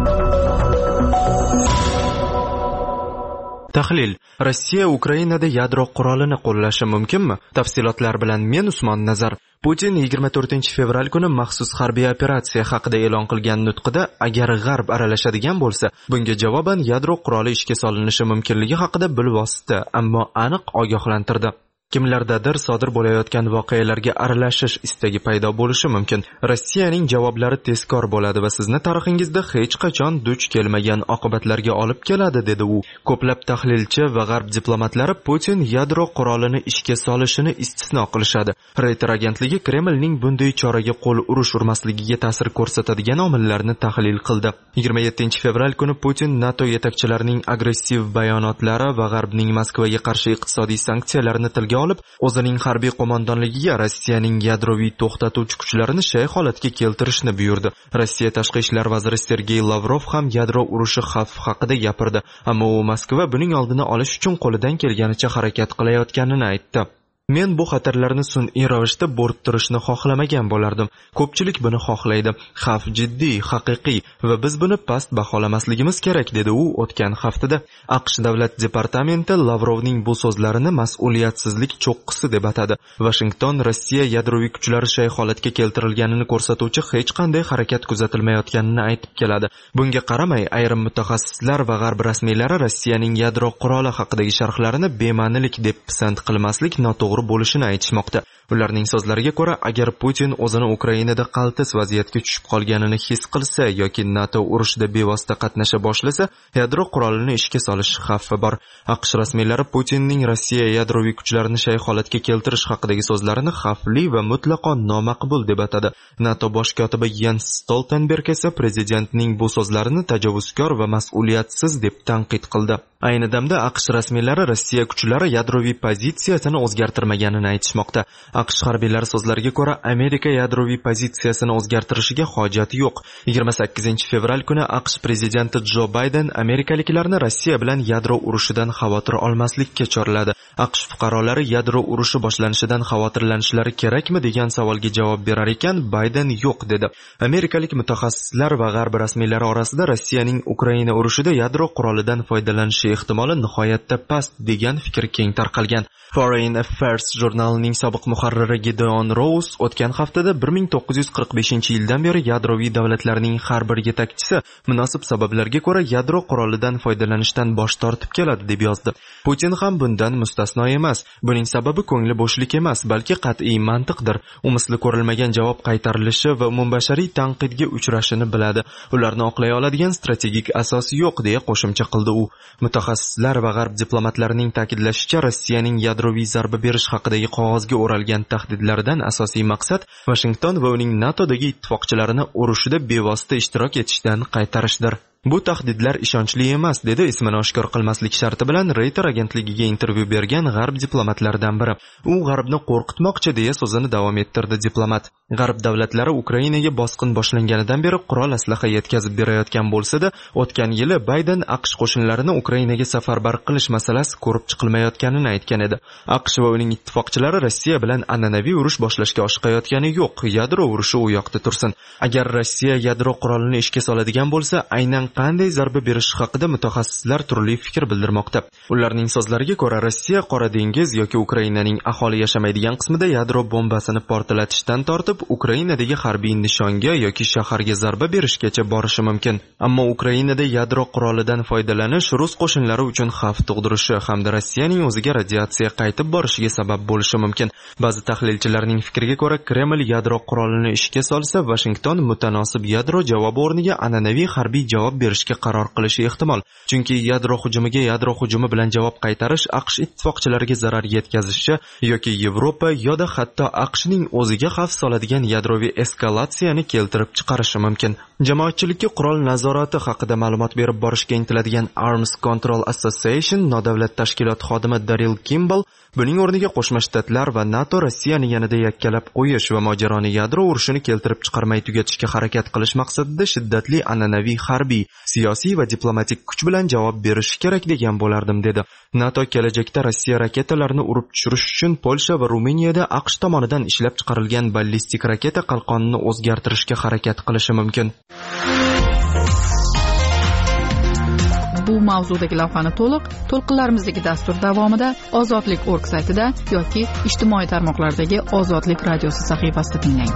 Tahlil: Rossiya Ukrainada yadro qurolini qo'llashi mumkinmi? Tafsilotlar bilan men Usmon Nazar. Putin yigirma to'rtinchi fevral kuni maxsus harbiy operatsiya haqida e'lon qilgan nutqida agar G'arb aralashadigan bo'lsa, bunga javoban yadro quroli ishga solinishi mumkinligi haqida bilvosita, ammo aniq ogohlantirdi. Kimlardadir sodir bo'layotgan voqealarga aralashish istagi paydo bo'lishi mumkin. Rossiyaning javoblari tezkor bo'ladi va sizni tarixingizda hech qachon duch kelmagan oqibatlarga olib keladi, dedi u. Ko'plab tahlilchi va G'arb diplomatlari Putin yadro qurolini ishga solishini istisno qilishadi. Reuters agentligi Kremlning bunday choraga qo'l urish urmasligiga ta'sir ko'rsatadigan omillarni tahlil qildi. yigirma yettinchi fevral kuni Putin NATO yetakchilarining agressiv bayonotlari va G'arbning Moskvaga qarshi iqtisodiy sanksiyalarini tilga olib, o'zining harbiy qo'mondonligiga Rossiyaning yadroviy to'xtatuvchi kuchlarini shay holatga keltirishni buyurdi. Rossiya tashqi ishlar vaziri Sergey Lavrov ham yadro urushi xavfi haqida gapirdi, ammo u Moskva buning oldini olish uchun qo'lidan kelganicha harakat qilayotganini aytdi. Men bu xatarlarni sun'iy ravishda bo'rttirishni xohlamagan bo'lardim. Ko'pchilik buni xohlaydi. Xavf jiddiy, haqiqiy va biz buni past baholamasligimiz kerak, dedi u o'tgan haftada. AQSh davlat departamenti Lavrovning bu so'zlarini mas'uliyatsizlik cho'qqisi deb atadi. Washington Rossiya yadroviy kuchlari shay holatga keltirilganini ko'rsatuvchi hech qanday harakat kuzatilmayotganini aytib keladi. Bunga qaramay, ayrim mutaxassislar va G'arb rasmiylari Rossiyaning yadro quroli haqidagi sharhlarini bema'nilik deb pisand qilmaslik noto'g'ri bo'lishini aytishmoqda. Ularning so'zlariga ko'ra, agar Putin o'zini Ukrainada qaltis vaziyatga tushib qolganini his qilsa yoki NATO urushida bevosita qatnasha boshlasa, yadro qurolini ishga solish xavfi bor. AQSh rasmiylari Putinning Rossiya yadroviy kuchlarini shay holatga keltirish haqidagi so'zlarini xavfli va mutlaqo nomaqbul deb atadi. NATO bosh kotibi Jens Stoltenberg esa prezidentning bu so'zlarini tajovuzkor va mas'uliyatsiz deb tanqid qildi. Ayni damda AQSh rasmiylari Rossiya kuchlari yadroviy pozitsiyasini o'zgartirmaganini aytishmoqda. AQSh harbiylari so'zlariga ko'ra, Amerika yadroviy pozitsiyasini o'zgartirishiga hojati yo'q. yigirma sakkizinchi fevral kuni AQSh prezidenti Jo Bayden amerikaliklarni Rossiya bilan yadro urushidan xavotir olmaslikka chorladi. AQSh fuqarolari yadro urushi boshlanishidan xavotirlanishlari kerakmi degan savolga javob berar ekan, Bayden yo'q dedi. Amerikalik mutaxassislar va G'arb rasmiylari orasida Rossiyaning Ukraina urushida yadro qurolidan foydalanishi ehtimoli nihoyatda past degan fikr keng tarqalgan. Foreign Affairs jurnalining sobiq muharriri Gideon Rose o'tgan haftada bir ming to'qqiz yuz qirq beshinchi yildan beri yadroviy davlatlarning har bir yetakchisi munosib sabablarga ko'ra yadro qurolidan foydalanishdan bosh tortib keladi deb yozdi. Putin ham bundan mustasno emas. Buning sababi ko'ngli bo'shlik emas, balki qat'iy mantiqdir. U misli ko'rilmagan javob qaytarilishi va umumbashariy tanqidga uchrashini biladi. Ularni oqlay oladigan strategik asosi yo'q, deya qo'shimcha qildi u. Mutaxassislar va G'arb diplomatlarining ta'kidlashicha, Rossiyaning yadroviy zarba berish haqidagi qog'ozga o'ralgan tahdidlaridan asosiy maqsad Washington va uning NATOdagi ittifoqchilarini urushida bevosita ishtirok etishdan qaytarishdir. Bu tahdidlar ishonchli emas, dedi ismini oshkor qilmaslik sharti bilan Reuters agentligiga intervyu bergan G'arb diplomatlaridan biri. U G'arbni qo'rqitmoqchi, deya so'zini davom ettirdi diplomat. G'arb davlatlari Ukrainaga bosqin boshlanganidan beri qurol aslaha yetkazib berayotgan bo'lsa-da, o'tgan yili Bayden AQSh qo'shinlarini Ukrainaga safarbar qilish masalasi ko'rib chiqilmayotganini aytgan edi. AQSh va uning ittifoqchilari Rossiya bilan an'anaviy urush boshlashga oshiqayotgani yo'q. Yadro urushi u yoqda tursin. Agar Rossiya yadro qurolini ishga soladigan bo'lsa, aynan qanday zarba berishi haqida mutaxassislar turli fikr bildirmoqda. Ularning so'zlariga ko'ra, Rossiya Qora dengiz yoki Ukrainaning aholi yashamaydigan qismida yadro bombasini portlatishdan tortib Ukrainadagi harbiy nishonga yoki shaharga zarba berishgacha borishi mumkin. Ammo Ukrainada yadro qurolidan foydalanish Rus qo'shinlari uchun xavf tug'dirishi hamda Rossiyaning o'ziga radiatsiya qaytib borishiga sabab bo'lishi mumkin. Ba'zi tahlilchilarning fikriga ko'ra, Kreml yadro qurolini ishga solsa, Washington mutanosib yadro javobi o'rniga an'anaviy harbiy javob berishga qaror qilishi ehtimol. Chunki yadro hujumiga yadro hujumi bilan javob qaytarish AQSh ittifoqchilariga zarar yetkazishi yoki Yevropa yoda hatto AQShning o'ziga xavf soladigan yadroviy eskalatsiyani keltirib chiqarishi mumkin. Jamoatchilikka qurol nazorati haqida ma'lumot berib borishga intiladigan Arms Control Association nodavlat tashkilot xodimi Daryl Kimball buning o'rniga Qo'shma Shtatlar va NATO Rossiyani yanada yakkalab qo'yish va mojaroni yadro urushini keltirib chiqarmay tugatishga harakat qilish maqsadida shiddatli an'anaviy harbiy, siyosiy va diplomatik kuch bilan javob berishi kerak degan bo'lardim dedi. NATO kelajakda Rossiya raketalarini urib tushirish uchun Polsha va Ruminiyada AQSh tomonidan ishlab chiqarilgan ballistik raketa qalqonini o'zgartirishga harakat qilishi mumkin. Bu mavzudagi lavhani to'liq to'lqinlarimizdagi dastur davomida Ozodlik nokta org saytida yoki ijtimoiy tarmoqlardagi Ozodlik radiosi sahifasida tinglang.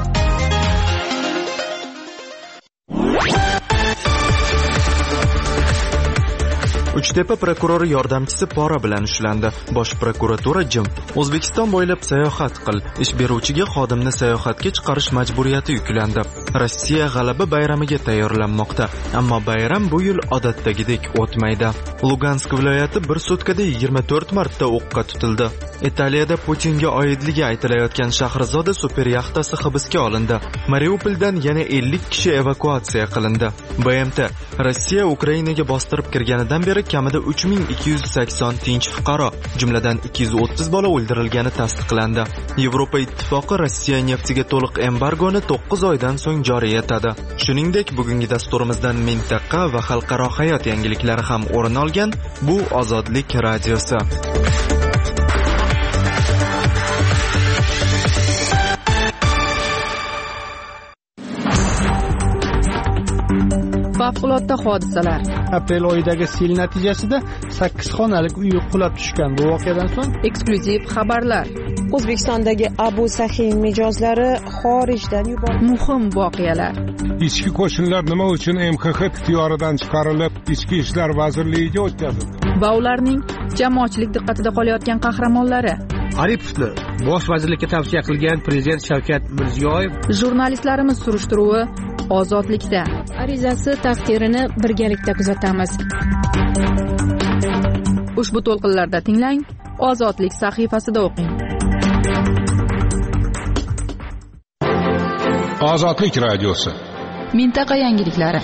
Uchtepa prokurori yordamchisi pora bilan ushlandi. Bosh prokuratura jim. O'zbekiston bo'ylab sayohat qil. Ish beruvchiga xodimni sayohatga chiqarish majburiyati yuklandi. Rossiya g'alaba bayramiga tayyorlanmoqda, ammo bayram bu yil odatdagidek o'tmaydi. Lugansk viloyati bir sutkada yigirma to'rt marta o'qqa tutildi. Italiyada Putinga oidligi aytilayotgan Shahrizoda super yaxtasi hibsga olindi. Mariupoldan yana ellik kishi evakuatsiya qilindi. B M T Rossiya Ukrainaga bostirib kirganidan beri kamida uch ming ikki yuz sakson tinch fuqaro, jumladan ikki yuz o'ttiz bola o'ldirilgani tasdiqlandi. Yevropa ittifoqi Rossiya neftiga to'liq embargoni to'qqiz oydan so'ng joriy etadi. Shuningdek, bugungi dasturimizdan mintaqa va xalqaro hayot yangiliklari ham o'rin olgan. Bu Ozodlik radiosi. Favqulodda hodisalar. Aprel oyidagi sel natijasida sakkiz xonalik uy qulab tushgan. Bu voqeadan so'ng eksklyuziv xabarlar. O'zbekistondagi Abu Sahin mijozlari xorijdan yuborildi. Muhim voqealar. Ichki qo'shinlar nima uchun M X X ixtiyoridan chiqarilib, Ichki ishlar vazirligiga o'tkazildi? Va ularning jamoatchilik diqqatida qolayotgan qahramonlari. Aripovni bosh vazirlikka tavsiya qilgan prezident Shavkat Mirziyoyev. Jurnalistlarimiz surishtiruvi Ozodlikda. Arizasi taqdirini birgalikda kuzatamiz. Ushbu to'lqinlarda tinglang, Ozodlik sahifasida o'qing. Ozodlik radiosi. Mintaqa yangiliklari.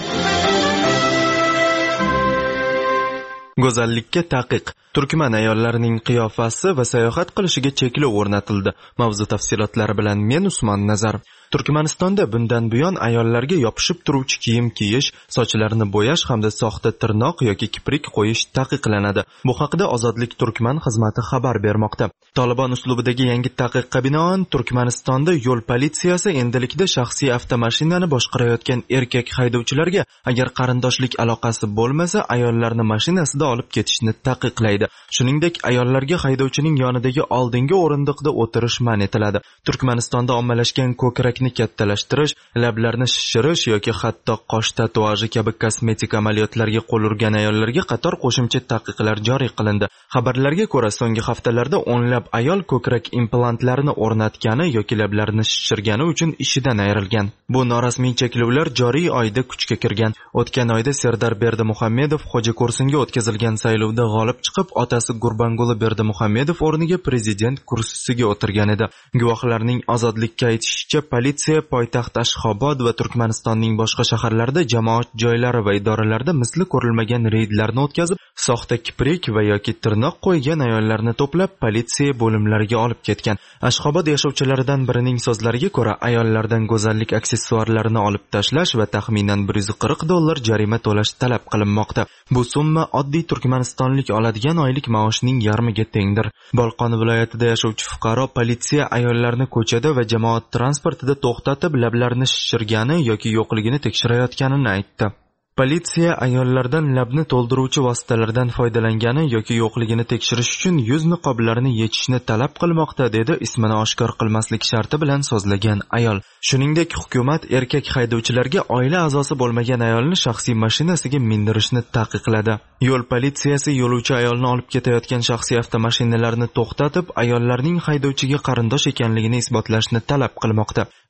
Go'zallikka taqiq. Turkman ayollarining qiyofasi va sayohat qilishiga cheklov o'rnatildi. Mavzu tafsilotlari bilan men Usmon Nazar. Turkmanistonda bundan buyon ayollarga yopishib turuvchi kiyim kiyish, sochlarini bo'yash hamda soxta tirnoq yoki kiprik qo'yish taqiqlanadi. Bu haqida Ozodlik Turkman xizmati xabar bermoqda. Taliban uslubidagi yangi taqiqqa binoan Turkmanistonda yo'l politsiyasi endilikda shaxsiy avtomashinani boshqarayotgan erkak haydovchilarga agar qarindoshlik aloqasi bo'lmasa, ayollarni mashinasida olib ketishni taqiqlaydi. Shuningdek, ayollarga haydovchining yonidagi oldingi o'rindiqda o'tirish man etiladi. Turkmanistonda ommalashgan ko'krak kattalashtirish, lablarni shishirish yoki hatto qosh tatuaji kabi kosmetik amaliyotlarga qo'l urgan ayollarga qator qo'shimcha taqiqlar joriy qilindi. Xabarlarga ko'ra, so'nggi haftalarda o'nlab ayol ko'krak implantlarini o'rnatgani yoki lablarini shishirgani uchun ishidan ayrilgan. Bu norasmiy cheklovlar joriy oyda kuchga kirgan. O'tgan oyda Serdar Berdimuhammedov Xo'jako'rsinga o'tkazilgan saylovda g'olib chiqib, otasi Gurbanguli Berdimuhammedov o'rniga prezident kursisiga o'tirgan edi. Guvohlarning Ozodlikka aytishicha, politsiya poytaxt Ashxobod va Turkmanistonning boshqa shaharlarida jamoat joylari va idoralarda misli ko'rilmagan reydlarni o'tkazib, soxta kiprik va yoki tirnoq qo'ygan ayollarni to'plab politsiya bo'limlariga olib ketgan. Ashxobod yashovchilaridan birining so'zlariga ko'ra, ayollardan go'zallik aksessuarlarini olib tashlash va taxminan bir yuz qirq dollar jarima to'lash talab qilinmoqda. Bu summa oddiy turkmanistonlik oladigan oylik maoshning yarmiga tengdir. Bolqon viloyatida yashovchi fuqaro politsiya ayollarni ko'chada va jamoat transportida to'xtatib, lablarini shishirgani yoki yo'qligini tekshirayotganini aytdi. Politsiya ayollardan labni to'ldiruvchi vositalardan foydalangani yoki yo'qligini tekshirish uchun yuz niqoblarini yechishni talab qilmoqda, dedi ismini oshkor qilmaslik sharti bilan so'zlagan ayol. Shuningdek, hukumat erkak haydovchilarga oila a'zosi bo'lmagan ayolni shaxsiy mashinasiga mindirishni taqiqladi. Yo'l politsiyasi yo'lovchi ayolni olib ketayotgan shaxsiy avtomashinalarni to'xtatib, ayollarning haydovchiga qarindosh ekanligini isbotlashni talab qilmoqda.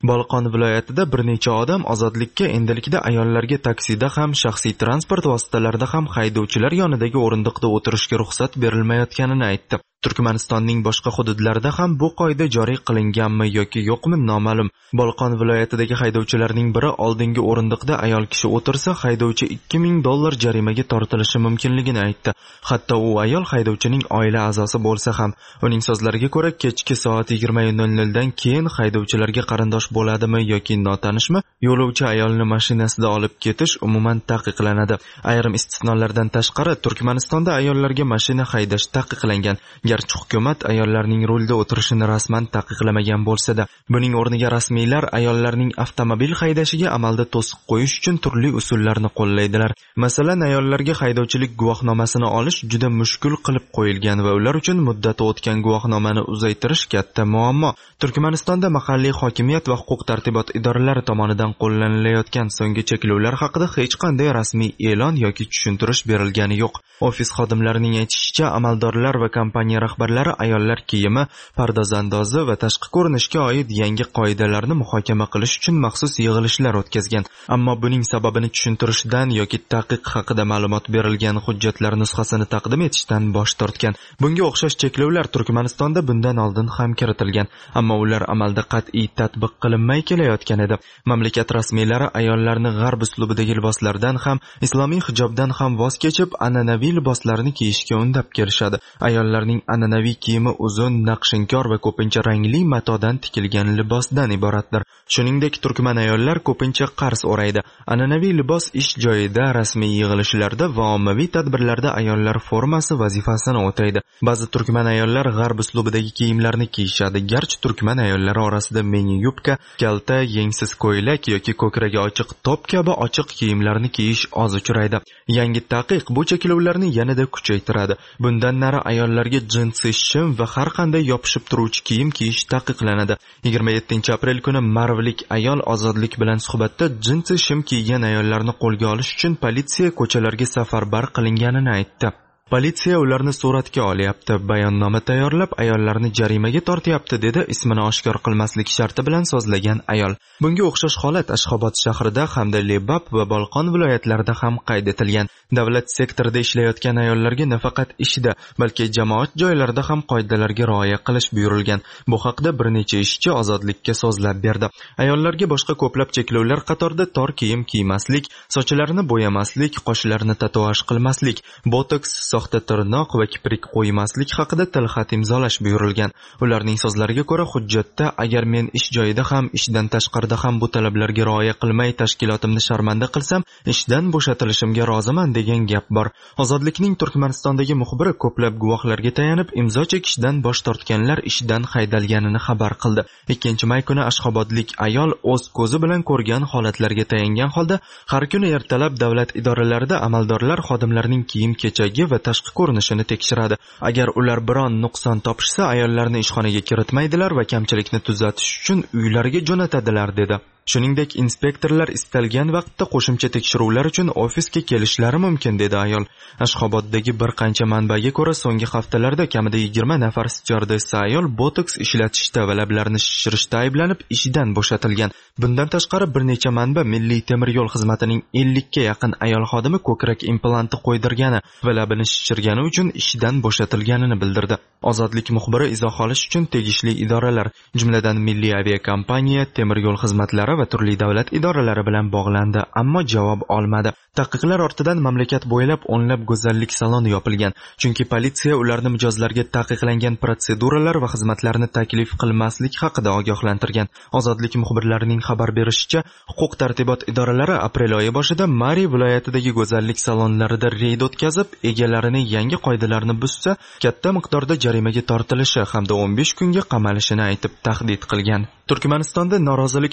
Bolqon viloyatida bir necha odam ozodlikka endilikda ayollarga taksida ham, shaxsiy transport vositalarida ham haydovchilar yonidagi o'rindiqda o'tirishga ruxsat berilmayotganini aytdi. Turkmanistonning boshqa hududlarida ham bu qoida joriy qilinganmi yoki yo'qmi noma'lum. Bolqon viloyatidagi haydovchilarning biri oldingi o'rindiqda ayol kishi o'tirsa, haydovchi ikki ming dollar jarimaga tortilishi mumkinligini aytdi. Hatto u ayol haydovchining oila a'zosi bo'lsa ham. Uning so'zlariga ko'ra, kechki soat yigirma nol nol dan keyin haydovchilarga qarindosh bo'ladimi yoki notanishmi, yo'lovchi ayolni mashinasida olib ketish umuman taqiqlanadi. Ayrim istisnolardan tashqari Turkmanistonda ayollarga mashina haydash taqiqlangan. Garchi hukumat ayollarning rulda o'tirishini rasman taqiqlamagan bo'lsa-da, buning o'rniga rasmiylar ayollarning avtomobil haydashiga amalda to'siq qo'yish uchun turli usullarni qo'llaydilar. Masalan, ayollarga haydovchilik guvohnomasini olish juda mushkul qilib qo'yilgan va ular uchun muddati o'tgan guvohnomani uzaytirish katta muammo. Turkmanistonda mahalliy hokimiyat va huquq-tartibot idoralari tomonidan qo'llanilayotgan so'nggi cheklovlar haqida hech qanday rasmiy e'lon yoki tushuntirish berilgani yo'q. Ofis xodimlarining aytishicha, amaldorlar va kompaniya rahbarlari ayollar kiyimi, pardozandozi va tashqi ko'rinishga oid yangi qoidalarni muhokama qilish uchun maxsus yig'ilishlar o'tkazgan. Ammo buning sababini tushuntirishdan yoki taqiq haqida ma'lumot berilgan hujjatlar nusxasini taqdim etishdan bosh tortgan. Bunga o'xshash cheklovlar Turkmanistonda bundan oldin ham kiritilgan, ammo ular amalda qat'iy tatbiq qilinmay kelayotgan edi. Mamlakat rasmiylari ayollarni g'arb uslubidagi liboslardan ham, islomiy hijobdan ham voz kechib, an'anaviy liboslarni kiyishga undab kelishadi. Ayollarning an'anaviy kiyimi uzun, naqshinkor va ko'pincha rangli matodan tikilgan libosdan iboratdir. Shuningdek, turkman ayollar ko'pincha qars o'raydi. An'anaviy libos ish joyida, rasmiy yig'ilishlarda va ommaviy tadbirlarda ayollar formasi vazifasini o'taydi. Ba'zi turkman ayollar g'arb uslubidagi kiyimlarni kiyishadi. Garchi turkman ayollari orasida mini yubka, kalta, yengsiz ko'ylak yoki ko'kragi ochiq top kabi ochiq kiyimlarni kiyish oz uchraydi. Yangi taqiq bu cheklovlarni yanada kuchaytiradi. Bundan nari ayollarga jinsi shim va har qanday yopishib turuvchi kiyim kiyish taqiqlanadi. yigirma yettinchi aprel kuni Marvlik ayol ozodlik bilan suhbatda jinsi shim kiygan ayollarni qo'lga olish uchun politsiya ko'chalarga safarbar qilinganini aytdi. Politsiya ularni suratga olyapti, bayonnoma tayyorlab ayollarni jarimaga tortyapti, dedi ismini oshkor qilmaslik sharti bilan so'zlagan ayol. Bunga o'xshash holat Ashxobod shahrida hamda Lebap va Bolqon viloyatlarida ham qayd etilgan. Davlat sektorida ishlayotgan ayollarga nafaqat ishda, balki jamoat joylarida ham qoidalarga rioya qilish buyurilgan. Bu haqda bir necha ishchi ozodlikka so'zlab berdi. Ayollarga boshqa ko'plab cheklovlar qatorida tor kiyim kiymaslik, sochlarini bo'yamaslik, qoshlarini tatuaj qilmaslik, botoks, soxta tirnoq va kiprik qo'ymaslik haqida tilxat imzolash buyurilgan. Ularning so'zlariga ko'ra, hujjatda agar men ish joyida ham, ishdan tashqarida ham bu talablarga rioya qilmay tashkilotimni sharmanda qilsam, ishdan bo'shatilishimga roziman degan gap bor. Ozodlikning Turkmanistondagi muxbiri ko'plab guvohlarga tayanib imzo chekishdan bosh tortganlar ishdan haydalganini xabar qildi. ikkinchi may kuni Ashxobodlik ayol o'z ko'zi bilan ko'rgan holatlarga tayangan holda har kuni ertalab davlat idoralarida amaldorlar xodimlarning kiyim-kechagi va tashqi ko'rinishini tekshiradi. Agar ular biron nuqson topishsa, ayollarni ishxonaga kiritmaydilar va kamchilikni tuzatish uchun uylariga jo'natadilar, dedi. Shuningdek, inspektorlar istalgan vaqtda qo'shimcha tekshiruvlar uchun ofisga kelishlari mumkin, dedi ayol. Ashxoboddagi bir qancha manbaga ko'ra, so'nggi haftalarda kamida yigirma nafar stюардесса ayol botoks ishlatishda va lablarini shishirishda ayblanib ishdan bo'shatilgan. Bundan tashqari bir necha manba Milliy temir yo'l xizmatining ellikka yaqin ayol xodimi ko'krak implanti qo'ydirgani va labini shishirgani uchun ishdan bo'shatilganini bildirdi. Ozodlik muxbiri izoh olish uchun tegishli idoralar, jumladan Milliy aviakompaniya, temir yo'l xizmatlari va turli davlat idoralari bilan bog'landi, ammo javob olmadi. Taqiqlar ortidan mamlakat bo'ylab o'nlab go'zallik saloni yopilgan, chunki politsiya ularni mijozlarga taqiqlangan protseduralar va xizmatlarni taklif qilmaslik haqida ogohlantirgan. Ozodlik muxbirlarining xabar berishicha, huquq tartibot idoralari aprel oyi boshida Mari viloyatidagi go'zallik salonlarida reyd o'tkazib, egalarini yangi qoidalarni buzsa, katta miqdorda jarimaga tortilishi hamda o'n besh kunga qamalishini aytib tahdid qilgan. Turkmanistonda norozilik namoyishi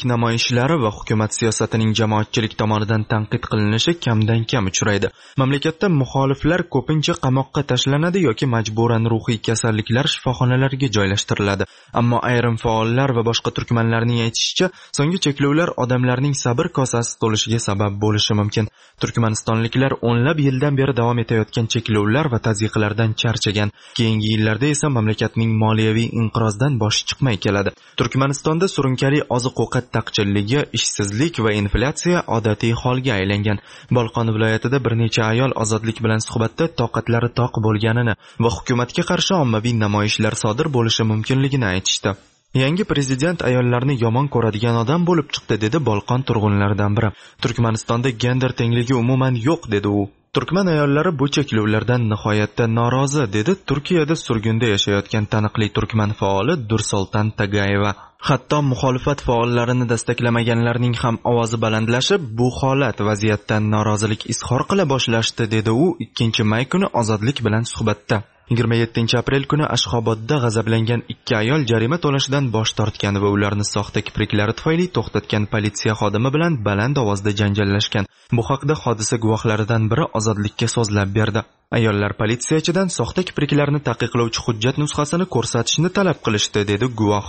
ishlari va hukumat siyosatining jamoatchilik tomonidan tanqid qilinishi kamdan kam uchraydi. Mamlakatda muxoliflar ko'pincha qamoqqa tashlanadi yoki majburan ruhiy kasalliklar shifoxonalariga joylashtiriladi. Ammo ayrim faollar va boshqa turkmanlarning aytishicha, so'nggi cheklovlar odamlarning sabr kosasi to'lishiga sabab bo'lishi mumkin. Turkmanistonliklar o'nlab yildan beri davom etayotgan cheklovlar va tazyiqlardan charchagan. Keyingi yillarda esa mamlakatning moliyaviy inqirozdan boshi chiqmay keladi. Turkmanistonda surunkali oziq-ovqat taqchilligi, ishsizlik va inflyatsiya odatiy holga aylangan. Bolqon viloyatida bir necha ayol ozodlik bilan suhbatda toqatlari toq bo'lganini va hukumatga qarshi ommaviy namoyishlar sodir bo'lishi mumkinligini aytishdi. Yangi prezident ayollarni yomon ko'radigan odam bo'lib chiqdi, dedi Bolqon turg'unlaridan biri. Turkmanistonda gender tengligi umuman yo'q, dedi u. Turkman ayollari bu cheklovlardan nihoyatda norozi, dedi Turkiyada surgunda yashayotgan taniqli turkman faoli Dursoltan Tagayeva. Hatto muxolifat faollarini dastaklamaganlarning ham ovozi balandlashib, bu holat vaziyatdan norozilik izhor qila boshlashdi, dedi u ikkinchi may kuni Ozodlik bilan suhbatda. yigirma yettinchi aprel kuni Ashxobodda g'azablangan ikki ayol jarima to'lashdan bosh tortgan va ularni soxta kipriklari tufayli to'xtatgan politsiya xodimi bilan baland ovozda janjallashgan. Bu haqda hodisa guvohlaridan biri Ozodlikka so'zlab berdi. Ayollar politsiyachidan soxta kipriklarni taqiqlovchi hujjat nusxasini ko'rsatishni talab qilishdi, dedi guvoh.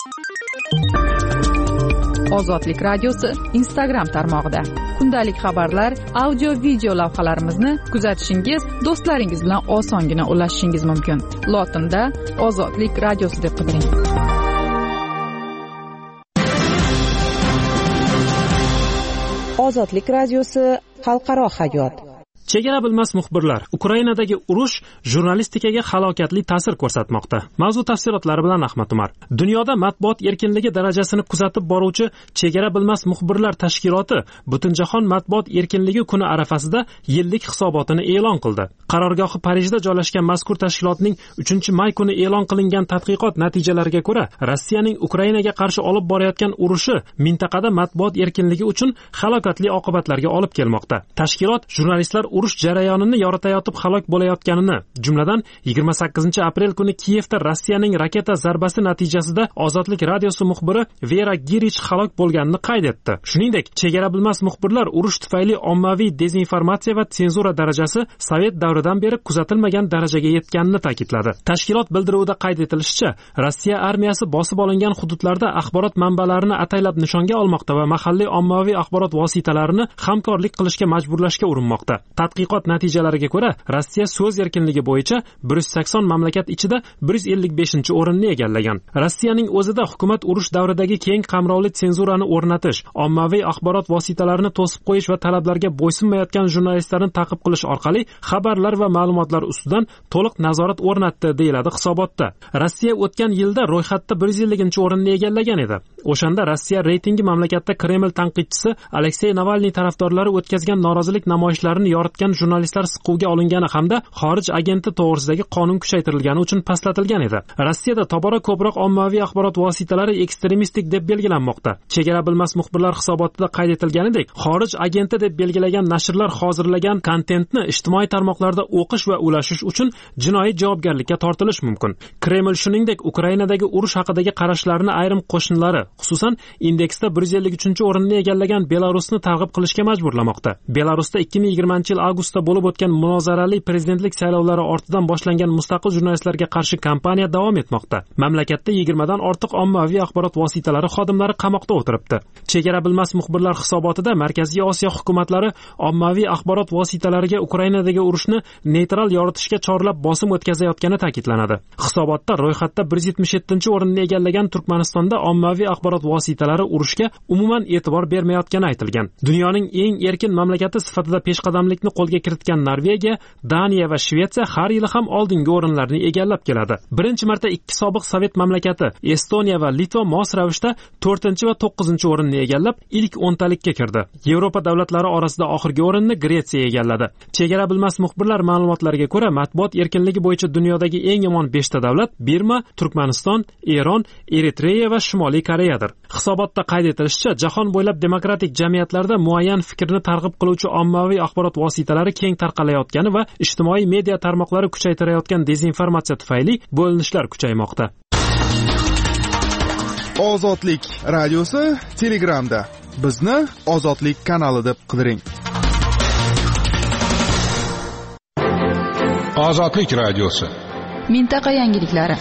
Ozodlik radiosi Instagram tarmog'ida kundalik xabarlar, audio video lavhalarimizni kuzatishingiz, do'stlaringiz bilan osongina ulashishingiz mumkin. Lotinda Ozodlik radiosi deb qidiring. Ozodlik radiosi xalqaro hayot. Chegara bilmas muxbirlar. Ukrainadagi urush jurnalistikaga halokatli ta'sir ko'rsatmoqda. Mavzu tafsilotlari bilan Ahmad Umar. Dunyoda matbuot erkinligi darajasini kuzatib boruvchi Chegara bilmas muxbirlar tashkiloti Butunjahon matbuot erkinligi kuni arafasida yillik hisobotini e'lon qildi. Qarorgohi Parijda joylashgan mazkur tashkilotning uchinchi may kuni e'lon qilingan tadqiqot natijalariga ko'ra, Rossiyaning Ukrainaga qarshi olib borayotgan urushi mintaqada matbuot erkinligi uchun halokatli oqibatlarga olib kelmoqda. Tashkilot jurnalistlar urush jarayonini yoritayotib halok bo'layotganini, jumladan yigirma sakkizinchi aprel kuni Kiyevda Rossiyaning raketa zarbasi natijasida Ozodlik radiosi muxbiri Vera Girich halok bo'lganini qayd etdi. Shuningdek, chegara bilmas muxbirlar urush tufayli ommaviy dezinformatsiya va senzura darajasi Sovet davridan beri kuzatilmagan darajaga yetganini ta'kidladi. Tashkilot bildiruvida qayd etilishicha, Rossiya armiyasi bosib olingan hududlarda axborot manbalarini ataylab nishonga olmoqda va mahalliy ommaviy axborot vositalarini hamkorlik qilishga majburlashga urinmoqda. Tadqiqot natijalariga ko'ra, Rossiya so'z erkinligi bo'yicha bir yuz sakson mamlakat ichida bir yuz ellik beshinchi o'rinni egallagan. Rossiyaning o'zida hukumat urush davridagi keng qamrovli senzurani o'rnatish, ommaviy axborot vositalarini to'sib qo'yish va talablarga bo'ysunmayotgan jurnalistlarni ta'qib qilish orqali xabarlar va ma'lumotlar ustidan to'liq nazorat o'rnatdi, deyiladi hisobotda. Rossiya o'tgan yilda ro'yxatda bir yuz elliginchi o'rinni egallagan edi. O'shanda Rossiya reytingi mamlakatda Kreml tanqidchisi Aleksey Navalniy tarafdorlari o'tkazgan norozilik namoyishlarini yoritgan jurnalistlar siquvga olingani hamda xorij agenti to'g'risidagi qonun kuchaytirilgani uchun pastlatilgan edi. Rossiyada tobora ko'proq ommaviy axborot vositalari ekstremistik deb belgilanmoqda. Chegara bilmas muxbirlar hisobotida qayd etilganidek, xorij agenti deb belgilagan nashrlar hozirlagan kontentni ijtimoiy tarmoqlarda o'qish va ulashish uchun jinoiy javobgarlikka tortilish mumkin. Kreml shuningdek Ukrainadagi urush haqidagi qarashlarini ayrim qo'shnilari, xususan indeksda bir yuz ellik uchinchi o'rinni egallagan Belarusni targ'ib qilishga majburlamoqda. Belarusda ikki ming yigirmanchi yil avgustda bo'lib o'tgan munozarali prezidentlik saylovlari ortidan boshlangan mustaqil jurnalistlarga qarshi kampaniya davom etmoqda. Mamlakatda yigirmadan ortiq ommaviy axborot vositalari xodimlari qamoqda o'tiribdi. Chegara bilmas muxbirlar hisobotida Markaziy Osiyo hukumatlari ommaviy axborot vositalariga Ukrainadagi urushni neytral yoritishga chorlab bosim o'tkazayotgani ta'kidlanadi. Hisobotda ro'yxatda bir yuz yetmish yettinchi o'rinni egallagan Turkmanistonda ommaviy axborot vositalari urushga umuman e'tibor bermayotgani aytilgan. Dunyoning eng erkin mamlakati sifatida peshqadamlikni qo'lga kiritgan Norvegiya, Daniya va Shvetsiya har yili ham oldingi o'rinlarni egallab keladi. Birinchi marta ikki sobiq Sovet mamlakati Estoniya va Litva mos ravishda to'rtinchi va to'qqizinchi o'rinni egallab, ilk o'ntalikka kirdi. Yevropa davlatlari orasida oxirgi o'rinni Gretsiya egalladi. Chegara bilmas muxbirlar ma'lumotlariga ko'ra, matbuot erkinligi bo'yicha dunyodagi eng yomon beshta davlat Birma, Turkmaniston, Eron, Eritreya va Shimoliy Koreyadir. Hisobotda qayd etilishicha, jahon bo'ylab demokratik jamiyatlarda muayyan fikrni targ'ib qiluvchi ommaviy axborot vositalari keng tarqalayotgani va ijtimoiy media tarmoqlari kuchaytirayotgan dezinformatsiya tufayli bo'linishlar kuchaymoqda. Ozodlik radiosi Telegramda. Bizni Ozodlik kanali deb qidiring. Ozodlik radiosi. Mintaqa yangiliklari.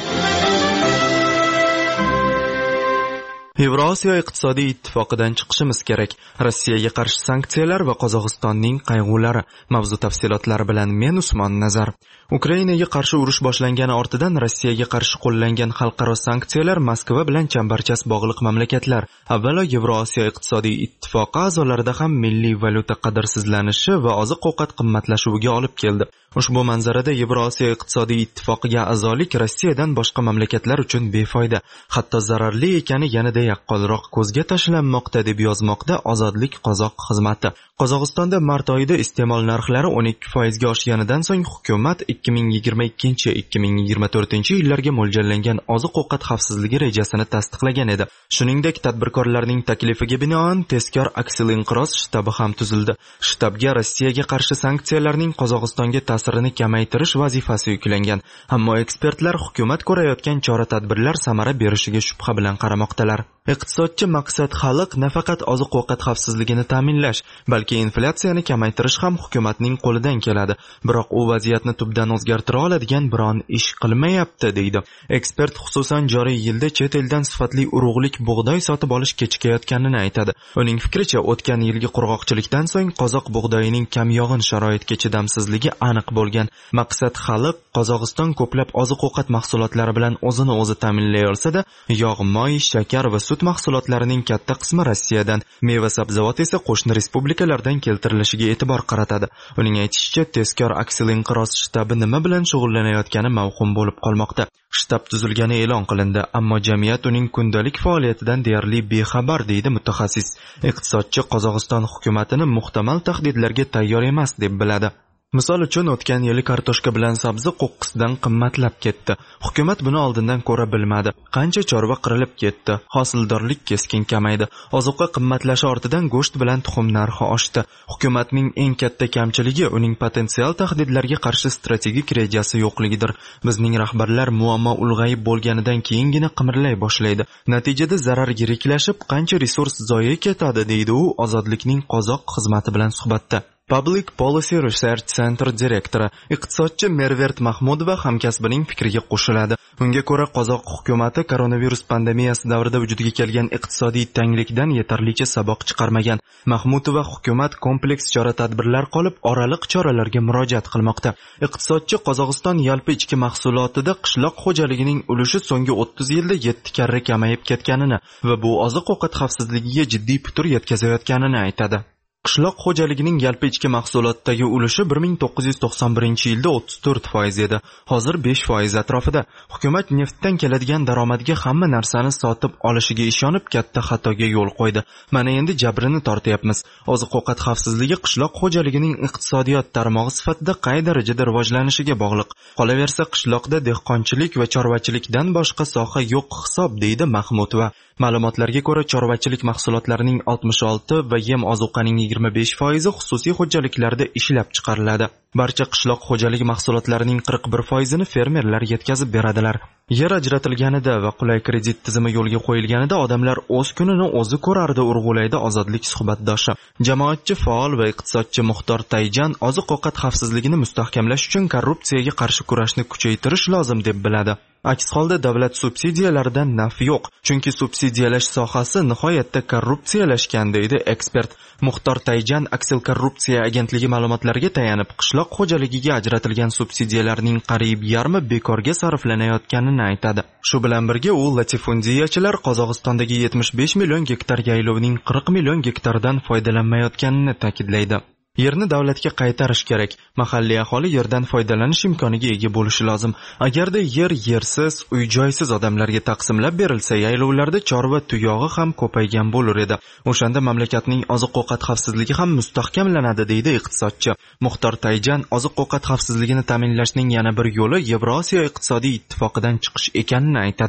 Yevrosiyo iqtisodiy ittifoqidan chiqishimiz kerak. Rossiyaga qarshi sanksiyalar va Qozog'istonning qayg'ulari. Mavzu tafsilotlari bilan men Usmon Nazar. Ukrainaga qarshi urush boshlangani ortidan Rossiyaga qarshi qo'llangan xalqaro sanksiyalar Moskva bilan chambarchas bog'liq mamlakatlar, avvalo Yevrosiyo iqtisodiy ittifoqi a'zolarida ham milliy valyuta qadrsizlanishi va oziq-ovqat qimmatlashuviga olib keldi. Ushbu manzarada Yevrosiyo iqtisodiy ittifoqiga a'zolik Rossiyadan boshqa mamlakatlar uchun befoyda, hatto zararli ekani yanada yaqqolroq ko'zga tashlanmoqda deb yozmoqda Ozodlik qozoq xizmati. Qozog'istonda mart oyida iste'mol narxlari o'n ikki foizga oshganidan so'ng hukumat ikki ming yigirma ikkinchi - ikki ming yigirma to'rtinchi yillarga mo'ljallangan oziq-ovqat xavfsizligi rejasini tasdiqlagan edi. Shuningdek, tadbirkorlarning taklifiga binoan tezkor aksil-inqiroz shtabi ham tuzildi. Shtabga Rossiyaga qarshi sanksiyalarning Qozog'istonga ta'sirini kamaytirish vazifasi yuklangan. Ammo ekspertlar hukumat ko'rayotgan chora-tadbirlar samara berishiga shubha bilan qaramoqdalar. Iqtisodchi maqsad xalq nafaqat oziq-ovqat xavfsizligini ta'minlash, balki inflyatsiyani kamaytirish ham hukumatning qo'lidan keladi. Biroq u vaziyatni tubdan o'zgartira oladigan biron ish qilmayapti, deydi. Ekspert xususan joriy yilda chet eldan sifatli urug'lik bug'doy sotib olish kechikayotganini aytadi. Uning fikricha, o'tgan yilgi qurg'oqchilikdan so'ng qozoq bug'doyining kamyog'in sharoitga chidamsizligi aniq bo'lgan. Maqsad xalq Qozog'iston ko'plab oziq-ovqat mahsulotlari bilan o'zini o'zi ta'minlay olsa-da, yog', moy, shakar va sut mahsulotlarining katta qismi Rossiyadan, meva-sabzavot esa qo'shni respublikalardan keltirilishiga e'tibor qaratadi. Uning aytishicha, tezkor aksil-inqiroz shtabi nima bilan shug'ullanayotgani mavhum bo'lib qolmoqda. Shtab tuzilgani e'lon qilindi, ammo jamiyat uning kundalik faoliyatidan deyarli bexabar, deydi mutaxassis. Iqtisodchi Qozog'iston hukumatini muhtamal tahdidlarga tayyor emas deb biladi. Misol uchun, o'tgan yili kartoshka bilan sabzi qo'qqisdan qimmatlab ketdi. Hukumat buni oldindan ko'ra bilmadi. Qancha chorva qirilib ketdi. Hosildorlik keskin kamaydi. Ozuqa qimmatlashi ortidan go'sht bilan tuxum narxi oshdi. Hukumatning eng katta kamchiligi uning potensial tahdidlarga qarshi strategik rejasi yo'qligidir. Bizning rahbarlar muammo ulg'ayib bo'lganidan keyingina qimirlay boshlaydi. Natijada zarar yiriklashib, qancha resurs zoye ketadi, deydi u Ozodlikning qozoq xizmati bilan suhbatda. Public Policy Research Center direktori, iqtisodchi Mervert Mahmudova hamkasbining fikriga qo'shiladi. Unga ko'ra, qozoq hukumati koronavirus pandemiyasi davrida vujudga kelgan iqtisodiy tanglikdan yetarlicha saboq chiqarmagan. Mahmudova hukumat kompleks chora-tadbirlar qolib, oraliq choralarga murojaat qilmoqda. Iqtisodchi Qozog'iston yalpi ichki mahsulotida qishloq xo'jaligining ulushi so'nggi o'ttiz yilda yetti karra kamayib ketganini va bu oziq-ovqat xavfsizligiga jiddiy putur yetkazayotganini aytadi. Qishloq xo'jaligining yalpi ichki mahsulotdagi ulushi bir ming to'qqiz yuz to'qson birinchi yilda o'ttiz to'rt foiz edi. Hozir besh foiz atrofida. Hukumat neftdan keladigan daromadga hamma narsani sotib olishiga ishonib katta xatoga yo'l qo'ydi. Mana endi jabrini tortyapmiz. Oziq-ovqat xavfsizligi qishloq xo'jaligining iqtisodiyot tarmog'i sifatida qay darajada rivojlanishiga bog'liq. Qolaversa, qishloqda dehqonchilik va chorvachilikdan boshqa soha yo'q hisob, deydi Mahmudova. Ma'lumotlarga ko'ra, chorvachilik mahsulotlarining oltmish olti va yem ozuqaning yigirma besh foizi xususiy xo'jaliklarda ishlab chiqariladi. Barcha qishloq xo'jaligi mahsulotlarining qirq bir foizini fermerlar yetkazib beradilar. Yer ajratilganida va qulay kredit tizimi yo'lga qo'yilganida odamlar o'z kunini o'zi ko'rardi, urg'ulaydi Ozodlik suhbatdoshi. Jamoatchi faol va iqtisodchi Muxtor Tayjan oziq-ovqat xavfsizligini mustahkamlash uchun korrupsiyaga qarshi kurashni kuchaytirish lozim deb biladi. Aks holda davlat subsidiyalaridan naf yo'q, chunki subsidiyalash sohasi nihoyatda korrupsiyalashgan, deydi ekspert. Muxtor Tayjan Aksil korrupsiya agentligi ma'lumotlariga tayanib, qishloq xo'jaligiga ajratilgan subsidiyalarning qariyb yarmi bekorga sarflanayotganini aytadi. Shu bilan birga u latifundiyachilar Qozog'istondagi yetmish besh million gektar yaylovning qirq million gektaridan foydalanmayotganini ta'kidlaydi. Yerni davlatga qaytarish kerak. Mahalliy aholi yerdan foydalanish imkoniga ega bo'lishi lozim. Agarda yer yersiz, uy-joysiz odamlarga taqsimlab berilsa, yaylovlarda chorva tuyog'i ham ko'paygan bo'lar edi. O'shanda mamlakatning oziq-ovqat xavfsizligi ham mustahkamlanadi, deydi iqtisodchi. Muxtor Tayjan oziq-ovqat xavfsizligini ta'minlashning yana bir yo'li Yevrosiyo iqtisodiy ittifoqidan chiqish ekanini aytadi.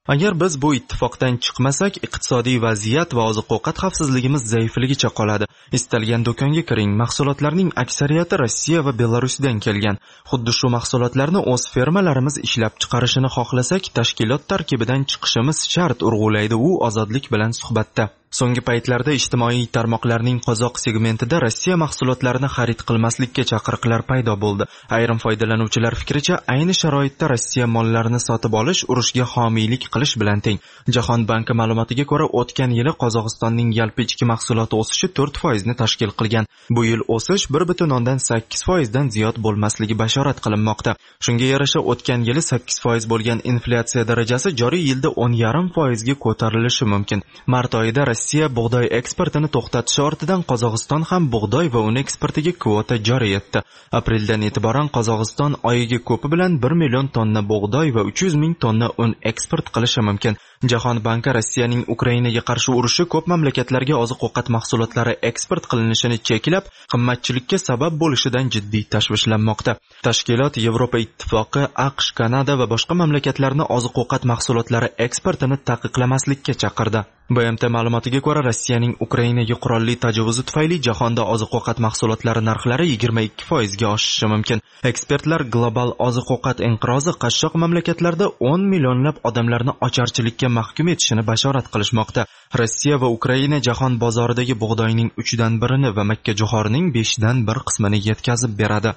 Agar biz bu ittifoqdan chiqmasak, iqtisodiy vaziyat va oziq-ovqat xavfsizligimiz zaifligicha qoladi. Istalgan do'konga kiring, mahsulotlarning aksariyati Rossiya va Belarusdan kelgan. Xuddi shu mahsulotlarni o'z fermalarimiz ishlab chiqarishini xohlasak, tashkilot tarkibidan chiqishimiz shart, urg'ulaydi u ozodlik bilan suhbatda. So'nggi paytlarda ijtimoiy tarmoqlarning qozoq segmentida Rossiya mahsulotlarini xarid qilmaslikka chaqiriqlar paydo bo'ldi. Ayrim foydalanuvchilar fikricha, ayni sharoitda Rossiya mollarini sotib olish urushga homiylik qilish bilan teng. Jahon banki ma'lumotiga ko'ra, o'tgan yili Qozog'istonning yalpi ichki mahsuloti o'sishi to'rt foiz ni tashkil qilgan. Bu yil o'sish bir butun o'ndan sakkiz foiz dan ziyod bo'lmasligi bashorat qilinmoqda. Shunga yarasha o'tgan yili sakkiz foiz bo'lgan inflyatsiya darajasi joriy yilda o'n yarim foiz ga ko'tarilishi mumkin. Mart oyida Rossiya bug'doy eksportini to'xtatishi ortidan Qozog'iston ham bug'doy va un eksportiga kvota joriy etdi. Apreldan e'tiboran Qozog'iston oyiga ko'pi bilan bir million tonna bug'doy va uch yuz ming tonna un eksport qilishi mumkin. Jahon banki Rossiyaning Ukrainaga qarshi urushi ko'p mamlakatlarga oziq-ovqat mahsulotlari eksport qilinishini cheklab, qimmatchilikka sabab bo'lishidan jiddiy tashvishlanmoqda. Tashkilot Yevropa Ittifoqi, AQSh, Kanada va boshqa mamlakatlarni oziq-ovqat mahsulotlari eksportini taqiqlamaslikka chaqirdi. B M T ma'lumotiga ko'ra, Rossiyaning Ukrainaga qurolli tajovuzi tufayli jahonda oziq-ovqat mahsulotlari narxlari yigirma ikki foiz ga oshishi mumkin. Ekspertlar global oziq-ovqat inqirozi qashshoq mamlakatlarda o'n millionlab odamlarni ocharchilikka mahkum etishini bashorat qilishmoqda. Rossiya va Ukraina jahon bozoridagi bug'doyning uchdan birini va Makka jo'xorining beshdan bir qismini yetkazib beradi.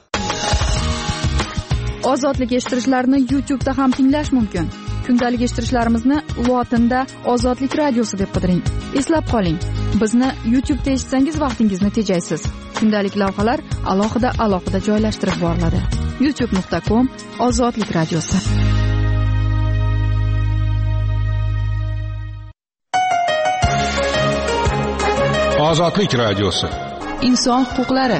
Ozodlik eshittirishlarni YouTube da ham tinglash mumkin. Kundalik eshittirishlarimizni lotinda Ozodlik radiosi deb qidiring. Eslab qoling, bizni YouTube da eshitsangiz vaqtingizni tejaysiz. Kundalik lavhalar alohida alohida joylashtirib boriladi. youtube nuqta com Ozodlik radiosi. Ozodlik radiosi. Inson huquqlari.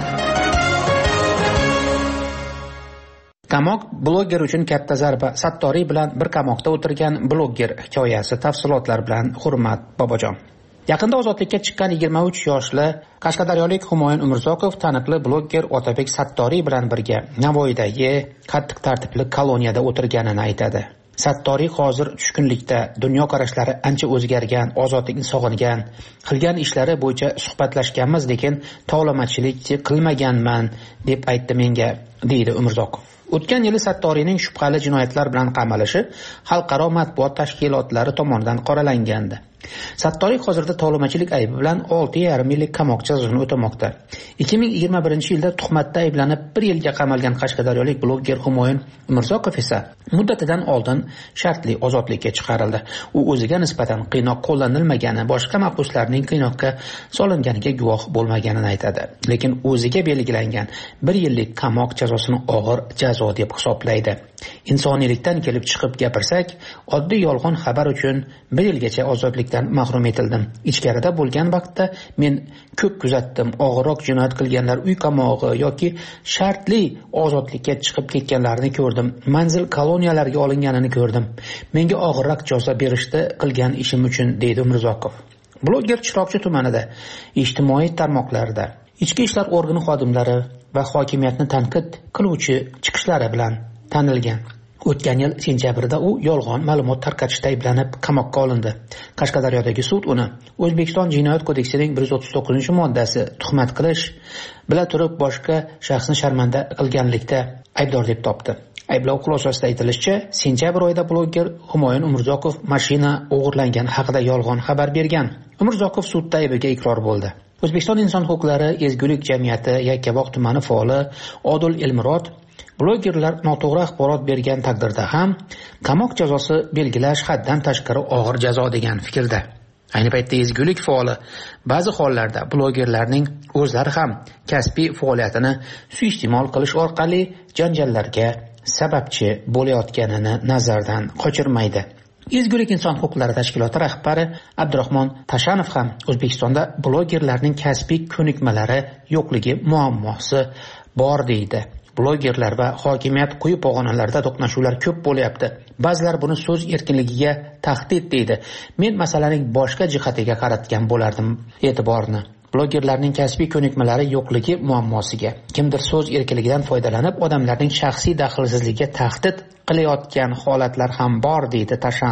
Qamoq bloger uchun katta zarba. Sattoriy bilan bir qamoqda o'tirgan bloger hikoyasi, tafsilotlar bilan Hurmat Bobojon. Yaqinda ozodlikka chiqqan yigirma uch yoshli Qashqadaryolik Humoyun Umurzoqov taniqli bloger Otabek Sattoriy bilan birga Navoiydagi qattiq tartibli koloniyada o'tirganini aytadi. Sattoriy hozir tushkunlikda, dunyo qarashlari ancha o'zgargan, ozodlikni sog'ingan, qilgan ishlari bo'yicha suhbatlashganmiz, lekin tovlamachilik qilmaganman deb aytdi menga, deydi Umurzoqov. O'tgan yili Sattoriyning shubhali jinoyatlar bilan qamalishi xalqaro matbuot tashkilotlari tomonidan qoralangandi. Sattoriy hozirda tovlamachilik aybi bilan olti yarim yillik qamoq jazosini o'tamoqda. ikki ming yigirma birinchi yilda tuhmatda ayblanib bir yilga qamalgan Qashqadaryolik bloger Humoyun Umurzoqov esa muddatidan oldin shartli ozodlikka chiqarildi. U o'ziga nisbatan qiynoq qo'llanilmagani, boshqa mahbuslarning qiynoqqa solinganiga guvoh bo'lmaganini aytadi. Lekin o'ziga belgilangan bir yillik qamoq jazosini og'ir jazo deb hisoblaydi. Insoniylikdan kelib chiqib gapirsak, oddiy yolg'on xabar uchun bir yilgacha ozodlikdan mahrum etildim. Ichkarida bo'lgan vaqtda men ko'p kuzatdim. Og'irroq jinoyat qilganlar uy qamog'i yoki shartli ozodlikka chiqib ketganlarni ko'rdim. Manzil koloniyalarga olinganini ko'rdim. Menga og'irroq jazo berishdi qilgan ishim uchun, deydi Umurzoqov. Bloger Chiroqchi tumanida ijtimoiy tarmoqlarda ichki ishlar organi xodimlari va hokimiyatni tanqid qiluvchi chiqishlari bilan tanilgan. O'tgan yil sentyabrda u yolg'on ma'lumot tarqatishda ayblanib qamoqqa olindi. Qashqadaryodagi sud uni O'zbekiston Jinoyat kodeksining bir yuz o'ttiz to'qqizinchi moddasi tuhmat qilish, bila turib boshqa shaxsni sharmanda qilganlikda aybdor deb topdi. Ayblov xulosasida aytilishicha, sentyabr oyida bloger Humoyun Umurzoqov mashina o'g'irlangani haqida yolg'on xabar bergan. Umurzoqov sudda aybiga iqror bo'ldi. O'zbekiston inson huquqlari ezgulik jamiyati Yakkabog' tumani faoli Odil Elmurod blogerlar noto'g'ri axborot bergan taqdirda ham qamoq jazosi belgilash haddan tashqari og'ir jazo degan fikrda. Ayni paytda ezgulik faoli ba'zi hollarda blogerlarning o'zlari ham kasbiy faoliyatini suiiste'mol qilish orqali janjallarga sababchi bo'layotganini nazardan qochirmaydi. Ezgulik inson huquqlari tashkiloti rahbari Abdurahmon Tashanov ham O'zbekistonda blogerlarning kasbiy ko'nikmalari yo'qligi muammosi bor deydi. Blogerlar va hokimiyat quyi pog'onalarda to'qnashuvlar ko'p bo'lyapti. Ba'zilar buni so'z erkinligiga tahdid deydi. Men masalaning boshqa jihatiga qaratgan bo'lardim e'tiborni. Blogerlarning kasbiy ko'nikmalari yo'qligi muammosiga, kimdir so'z erkinligidan foydalanib odamlarning shaxsiy daxlsizligiga tahdid qilayotgan holatlar ham bor, deydi Tashanov.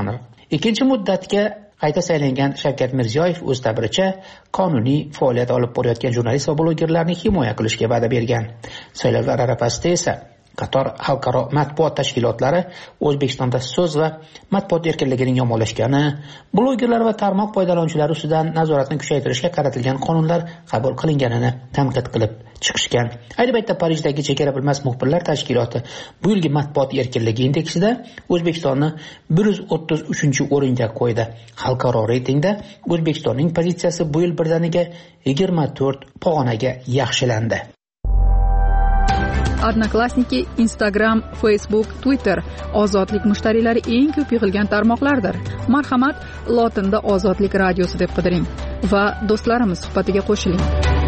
ikkinchi muddatga qayta saylangan Shavkat Mirziyoyev o'z ta'biricha qonuniy faoliyat olib borayotgan jurnalist va blogerlarni himoya qilishga va'da bergan. Saylovlar arafasida esa qator xalqaro matbuot tashkilotlari O'zbekistonda so'z va matbuot erkinligining yomonlashgani, blogerlar va tarmoq foydalanuvchilari ustidan nazoratni kuchaytirishga qaratilgan qonunlar qabul qilinganini tanqid qilib chiqishgan. Ayni paytda Parijdagi Chegara bilmas muxbirlar tashkiloti bu yilgi matbuot erkinligi indeksida O'zbekistonni bir yuz o'ttiz uchinchi o'ringa qo'ydi. Xalqaro reytingda O'zbekistonning pozitsiyasi bu yil birdaniga yigirma to'rt pog'onaga yaxshilandi. Odnoklassniki, Instagram, Facebook, Twitter ozodlik mushtariylari eng ko'p yig'ilgan tarmoqlardir. Marhamat, lotinda Ozodlik radiosi deb qidiring va do'stlarimiz suhbatiga qo'shiling.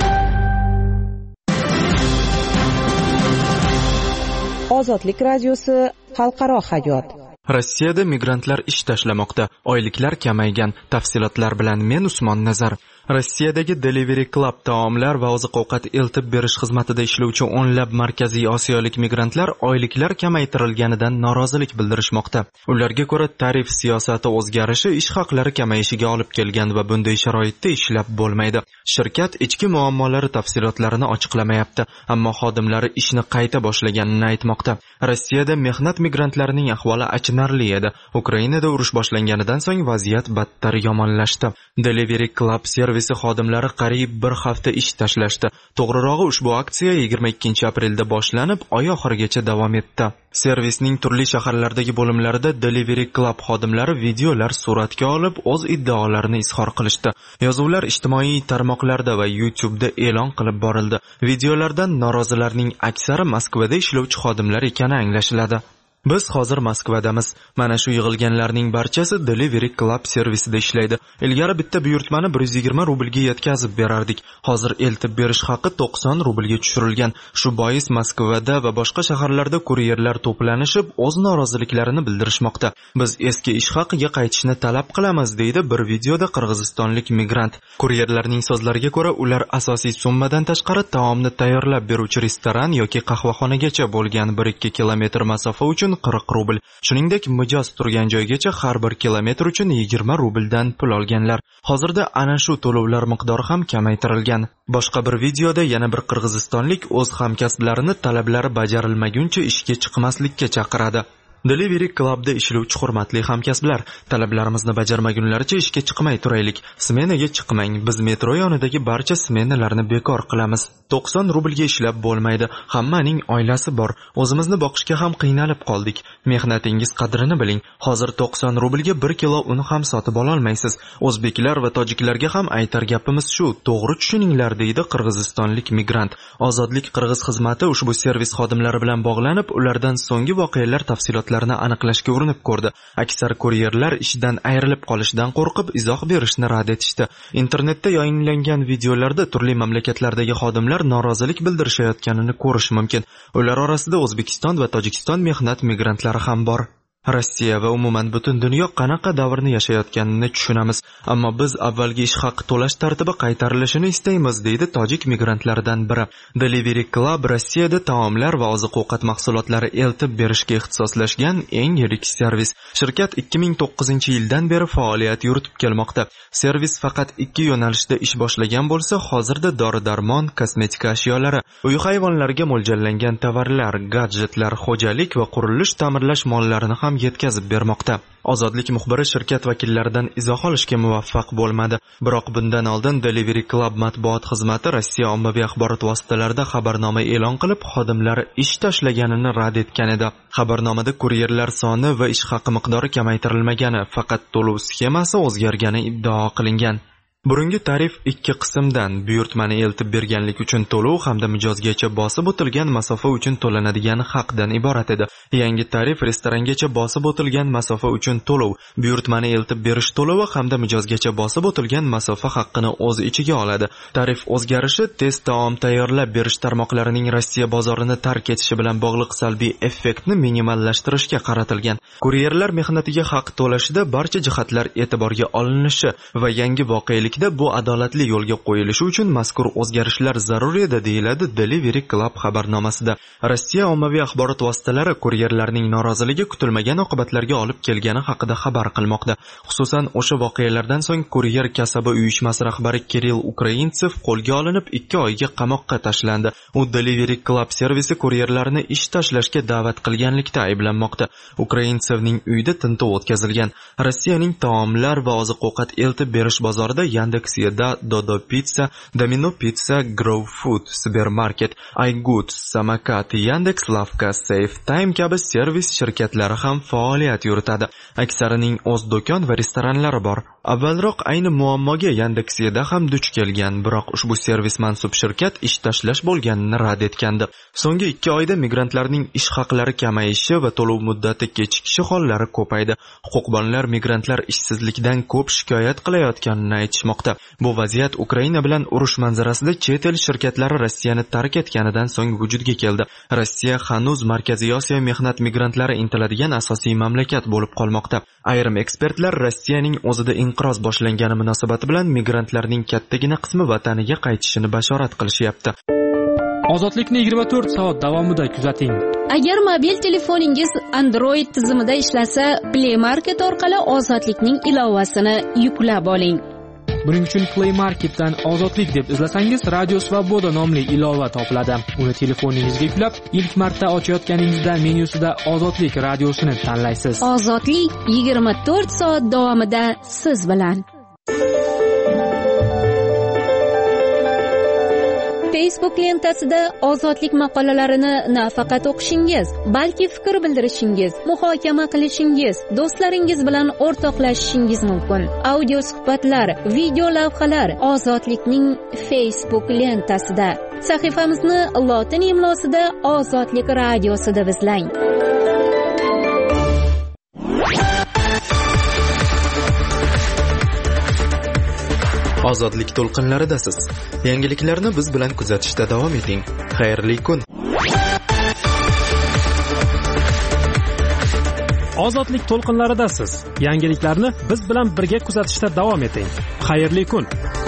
Ozodlik radiosi xalqaro hayot. Rossiyada migrantlar ish tashlamoqda, oyliklar kamaygan. Tafsilotlar bilan men Usmon Nazar. Rossiyadagi Delivery Club taomlar va oziq-ovqat eltib berish xizmatida ishlovchi o'nlab markaziy osiyolik migrantlar oyliklar kamaytirilganidan norozilik bildirishmoqda. Ularga ko'ra, tarif siyosati o'zgarishi ish haqlari kamayishiga olib kelgan va bunday sharoitda ishlab bo'lmaydi. Shirkat ichki muammolari tafsilotlarini ochiqlamayapti, ammo xodimlari ishni qayta boshlaganini aytmoqda. Rossiyada mehnat migrantlarining ahvoli achinarli edi. Ukrainada urush boshlanganidan so'ng vaziyat battar yomonlashdi. Delivery Club servisi xodimlari qariyb bir hafta ish tashlashdi. To'g'rirog'i, ushbu aksiya yigirma ikkinchi aprelda boshlanib, oy oxirigacha davom etdi. Servisning turli shaharlardagi bo'limlarida Delivery Club xodimlari videolar suratga olib, o'z iddaolarini izhor qilishdi. Yozuvlar ijtimoiy tarmoqlarda va YouTube'da e'lon qilib borildi. Videolardan norozilarning aksari Moskvada ishlovchi xodimlar ekani anglashiladi. Biz hozir Moskvadamiz. Mana shu yig'ilganlarning barchasi Delivery Club servisida ishlaydi. Ilgari bitta buyurtmani bir yuz yigirma rublga yetkazib berardik. Hozir eltib berish haqi to'qson rublga tushirilgan. Shu bois Moskvada va boshqa shaharlarda kuryerlar to'planishib, o'z noroziliklarini bildirishmoqda. Biz eski ish haqiga qaytishni talab qilamiz, deydi bir videoda qirg'izistonlik migrant. Kuryerlarning so'zlariga ko'ra, ular asosiy summadan tashqari taomni tayyorlab beruvchi restoran yoki qahvaxonagacha bo'lgan bir ikki kilometr masofa uchun qirq rubl. Shuningdek, mijoz turgan joygacha har bir kilometr uchun yigirma rubldan pul olganlar. Hozirda ana shu to'lovlar miqdori ham kamaytirilgan. Boshqa bir videoda yana bir qirg'izistonlik o'z hamkasblarini talablari bajarilmaguncha ishga chiqmaslikka chaqiradi. Delivery Clubda ishlovchi hurmatli hamkasblar, talablarimizni bajarmagunlaricha ishga chiqmay turaylik. Smenaga chiqmang. Biz metro yonidagi barcha smenalarni bekor qilamiz. to'qson rublga ishlab bo'lmaydi. Hammaning oilasi bor. O'zimizni boqishga ham qiynalib qoldik. Mehnatingiz qadrini biling. Hozir to'qson rublga bir kilo un ham sotib ola olmaysiz. O'zbeklar va tojiklarga ham aytar gapimiz shu. To'g'ri tushuninglar, deydi qirg'izistonlik migrant. Ozodlik qirg'iz xizmati ushbu servis xodimlari bilan bog'lanib, ulardan so'nggi voqealar tafsilotlarini aniqlashga urinib ko'rdi. Aksar kuryerlar ishdan ayrilib qolishdan qo'rqib izoh berishni rad etishdi. Internetda yayinlangan videolarda turli mamlakatlardagi xodimlar norozilik bildirishayotganini ko'rish mumkin. Ular orasida O'zbekiston va Tojikiston mehnat migrantlari ham bor. Rossiya va umuman butun dunyo qanaqa davrni yashayotganini tushunamiz, ammo biz avvalgi ish haqi to'lash tartibi qaytarilishini istaymiz, deydi tojik migrantlardan biri. Delivery Club Rossiyada taomlar va oziq-ovqat mahsulotlari eltib berishga ixtisoslashgan eng yirik servis. Shirkat ikki ming to'qqizinchi yildan beri faoliyat yuritib kelmoqda. Servis faqat ikki yo'nalishda ish boshlagan bo'lsa, hozirda dori-darmon, kosmetika ashyolari, uy hayvonlariga mo'ljallangan tovarlar, gadjetlar, xo'jalik va qurilish ta'mirlash mollarini ham yetkazib bermoqda. Ozodlik muxbiri shirkat vakillaridan izoh olishga muvaffaq bo'lmadi. Biroq bundan oldin Delivery Club matbuot xizmati Rossiya ommaviy axborot vositalarida xabarnoma e'lon qilib, xodimlari ish tashlaganini rad etgan edi. Xabarnomada kuryerlar soni va ish haqi miqdori kamaytirilmagani, faqat to'lov sxemasi o'zgargani iddao qilingan. Burungi tarif ikki qismdan buyurtmani eltib berganlik uchun to'lov hamda mijozgacha bosib o'tilgan masofa uchun to'lanadigan haqdan iborat edi. Yangi tarif restorangacha bosib o'tilgan masofa uchun to'lov, buyurtmani eltib berish to'lovi hamda mijozgacha bosib o'tilgan masofa haqqini o'z ichiga oladi. Tarif o'zgarishi tez taom tayyorlab berish tarmoqlarining Rossiya bozorini tark etishi bilan bog'liq salbiy effektni minimallashtirishga qaratilgan. Kuryerlar mehnatiga haq to'lashida barcha jihatlar e'tiborga olinishi va yangi voqelik endilikda bu adolatli yo'lga qo'yilishi uchun mazkur o'zgarishlar zarur edi, deyiladi Delivery Club xabarnomasida. Rossiya ommaviy axborot vositalari kuryerlarning noroziligi kutilmagan oqibatlarga olib kelgani haqida xabar qilmoqda. Xususan, o'sha voqealardan so'ng kuryer kasaba uyushmasi rahbari Kirill Ukraintsev qo'lga olinib, ikki oyga qamoqqa tashlandi. U Delivery Club servisi kuryerlarni ish tashlashga da'vat qilganlikda ayblanmoqda. Ukraintsevning uyida tintuv o'tkazilgan. Rossiyaning taomlar va oziq-ovqat eltib berish bozorida Yandex.Eda, Dodo Pizza, Domino Pizza, Grow Food, Supermarket, iGood, Samokat, Yandex Lavka, Safe Time kabi servis shirkatlari ham faoliyat yuritadi. Aksarining o'z do'kon va restoranlari bor. Avvalroq ayni muammoga Yandex.Eda ham duch kelgan, biroq ushbu servis mansub shirkat ish tashlash bo'lganini rad etgandi. So'nggi ikki oyda migrantlarning ish haqlari kamayishi va to'lov muddati kechikishi hollari ko'paydi. Huquqbonlar migrantlar ishsizlikdan ko'p shikoyat qilayotganini aytishmoqda. Bu vaziyat Ukraina bilan urush manzarasida chet el shirkatlari Rossiyani tark etganidan so'ng vujudga keldi. Rossiya hanuz Markaziy Osiyo mehnat migrantlari intiladigan asosiy mamlakat bo'lib qolmoqda. Ayrim ekspertlar Rossiyaning o'zida inqiroz boshlangani munosabati bilan migrantlarning kattagina qismi vataniga qaytishini bashorat qilishyapti. Ozodlikni yigirma to'rt soat davomida kuzating. Agar mobil telefoningiz Android tizimida ishlasa, Play Market orqali Ozodlikning ilovasini yuklab oling. Buning uchun Play Marketdan Ozodlik deb izlasangiz, Radio Svoboda nomli ilova topiladi. Uni telefoningizga yuklab, ilk marta ochayotganingizda menyusida Ozodlik radiosini tanlaysiz. Ozodlik yigirma to'rt soat davomida siz bilan. Facebook lentasida Ozodlik maqolalarini nafaqat o'qishingiz, balki fikr bildirishingiz, muhokama qilishingiz, do'stlaringiz bilan o'rtoqlashishingiz mumkin. Audio suhbatlar, video lavhalar Ozodlikning Facebook lentasida. Sahifamizni lotin imlosida Ozodlik radiosi deb izlang. Ozodlik to'lqinlaridasiz. Yangiliklarni biz bilan kuzatishda davom eting. Xayrli kun. Ozodlik to'lqinlaridasiz. Yangiliklarni biz bilan birga kuzatishda davom eting. Xayrli kun.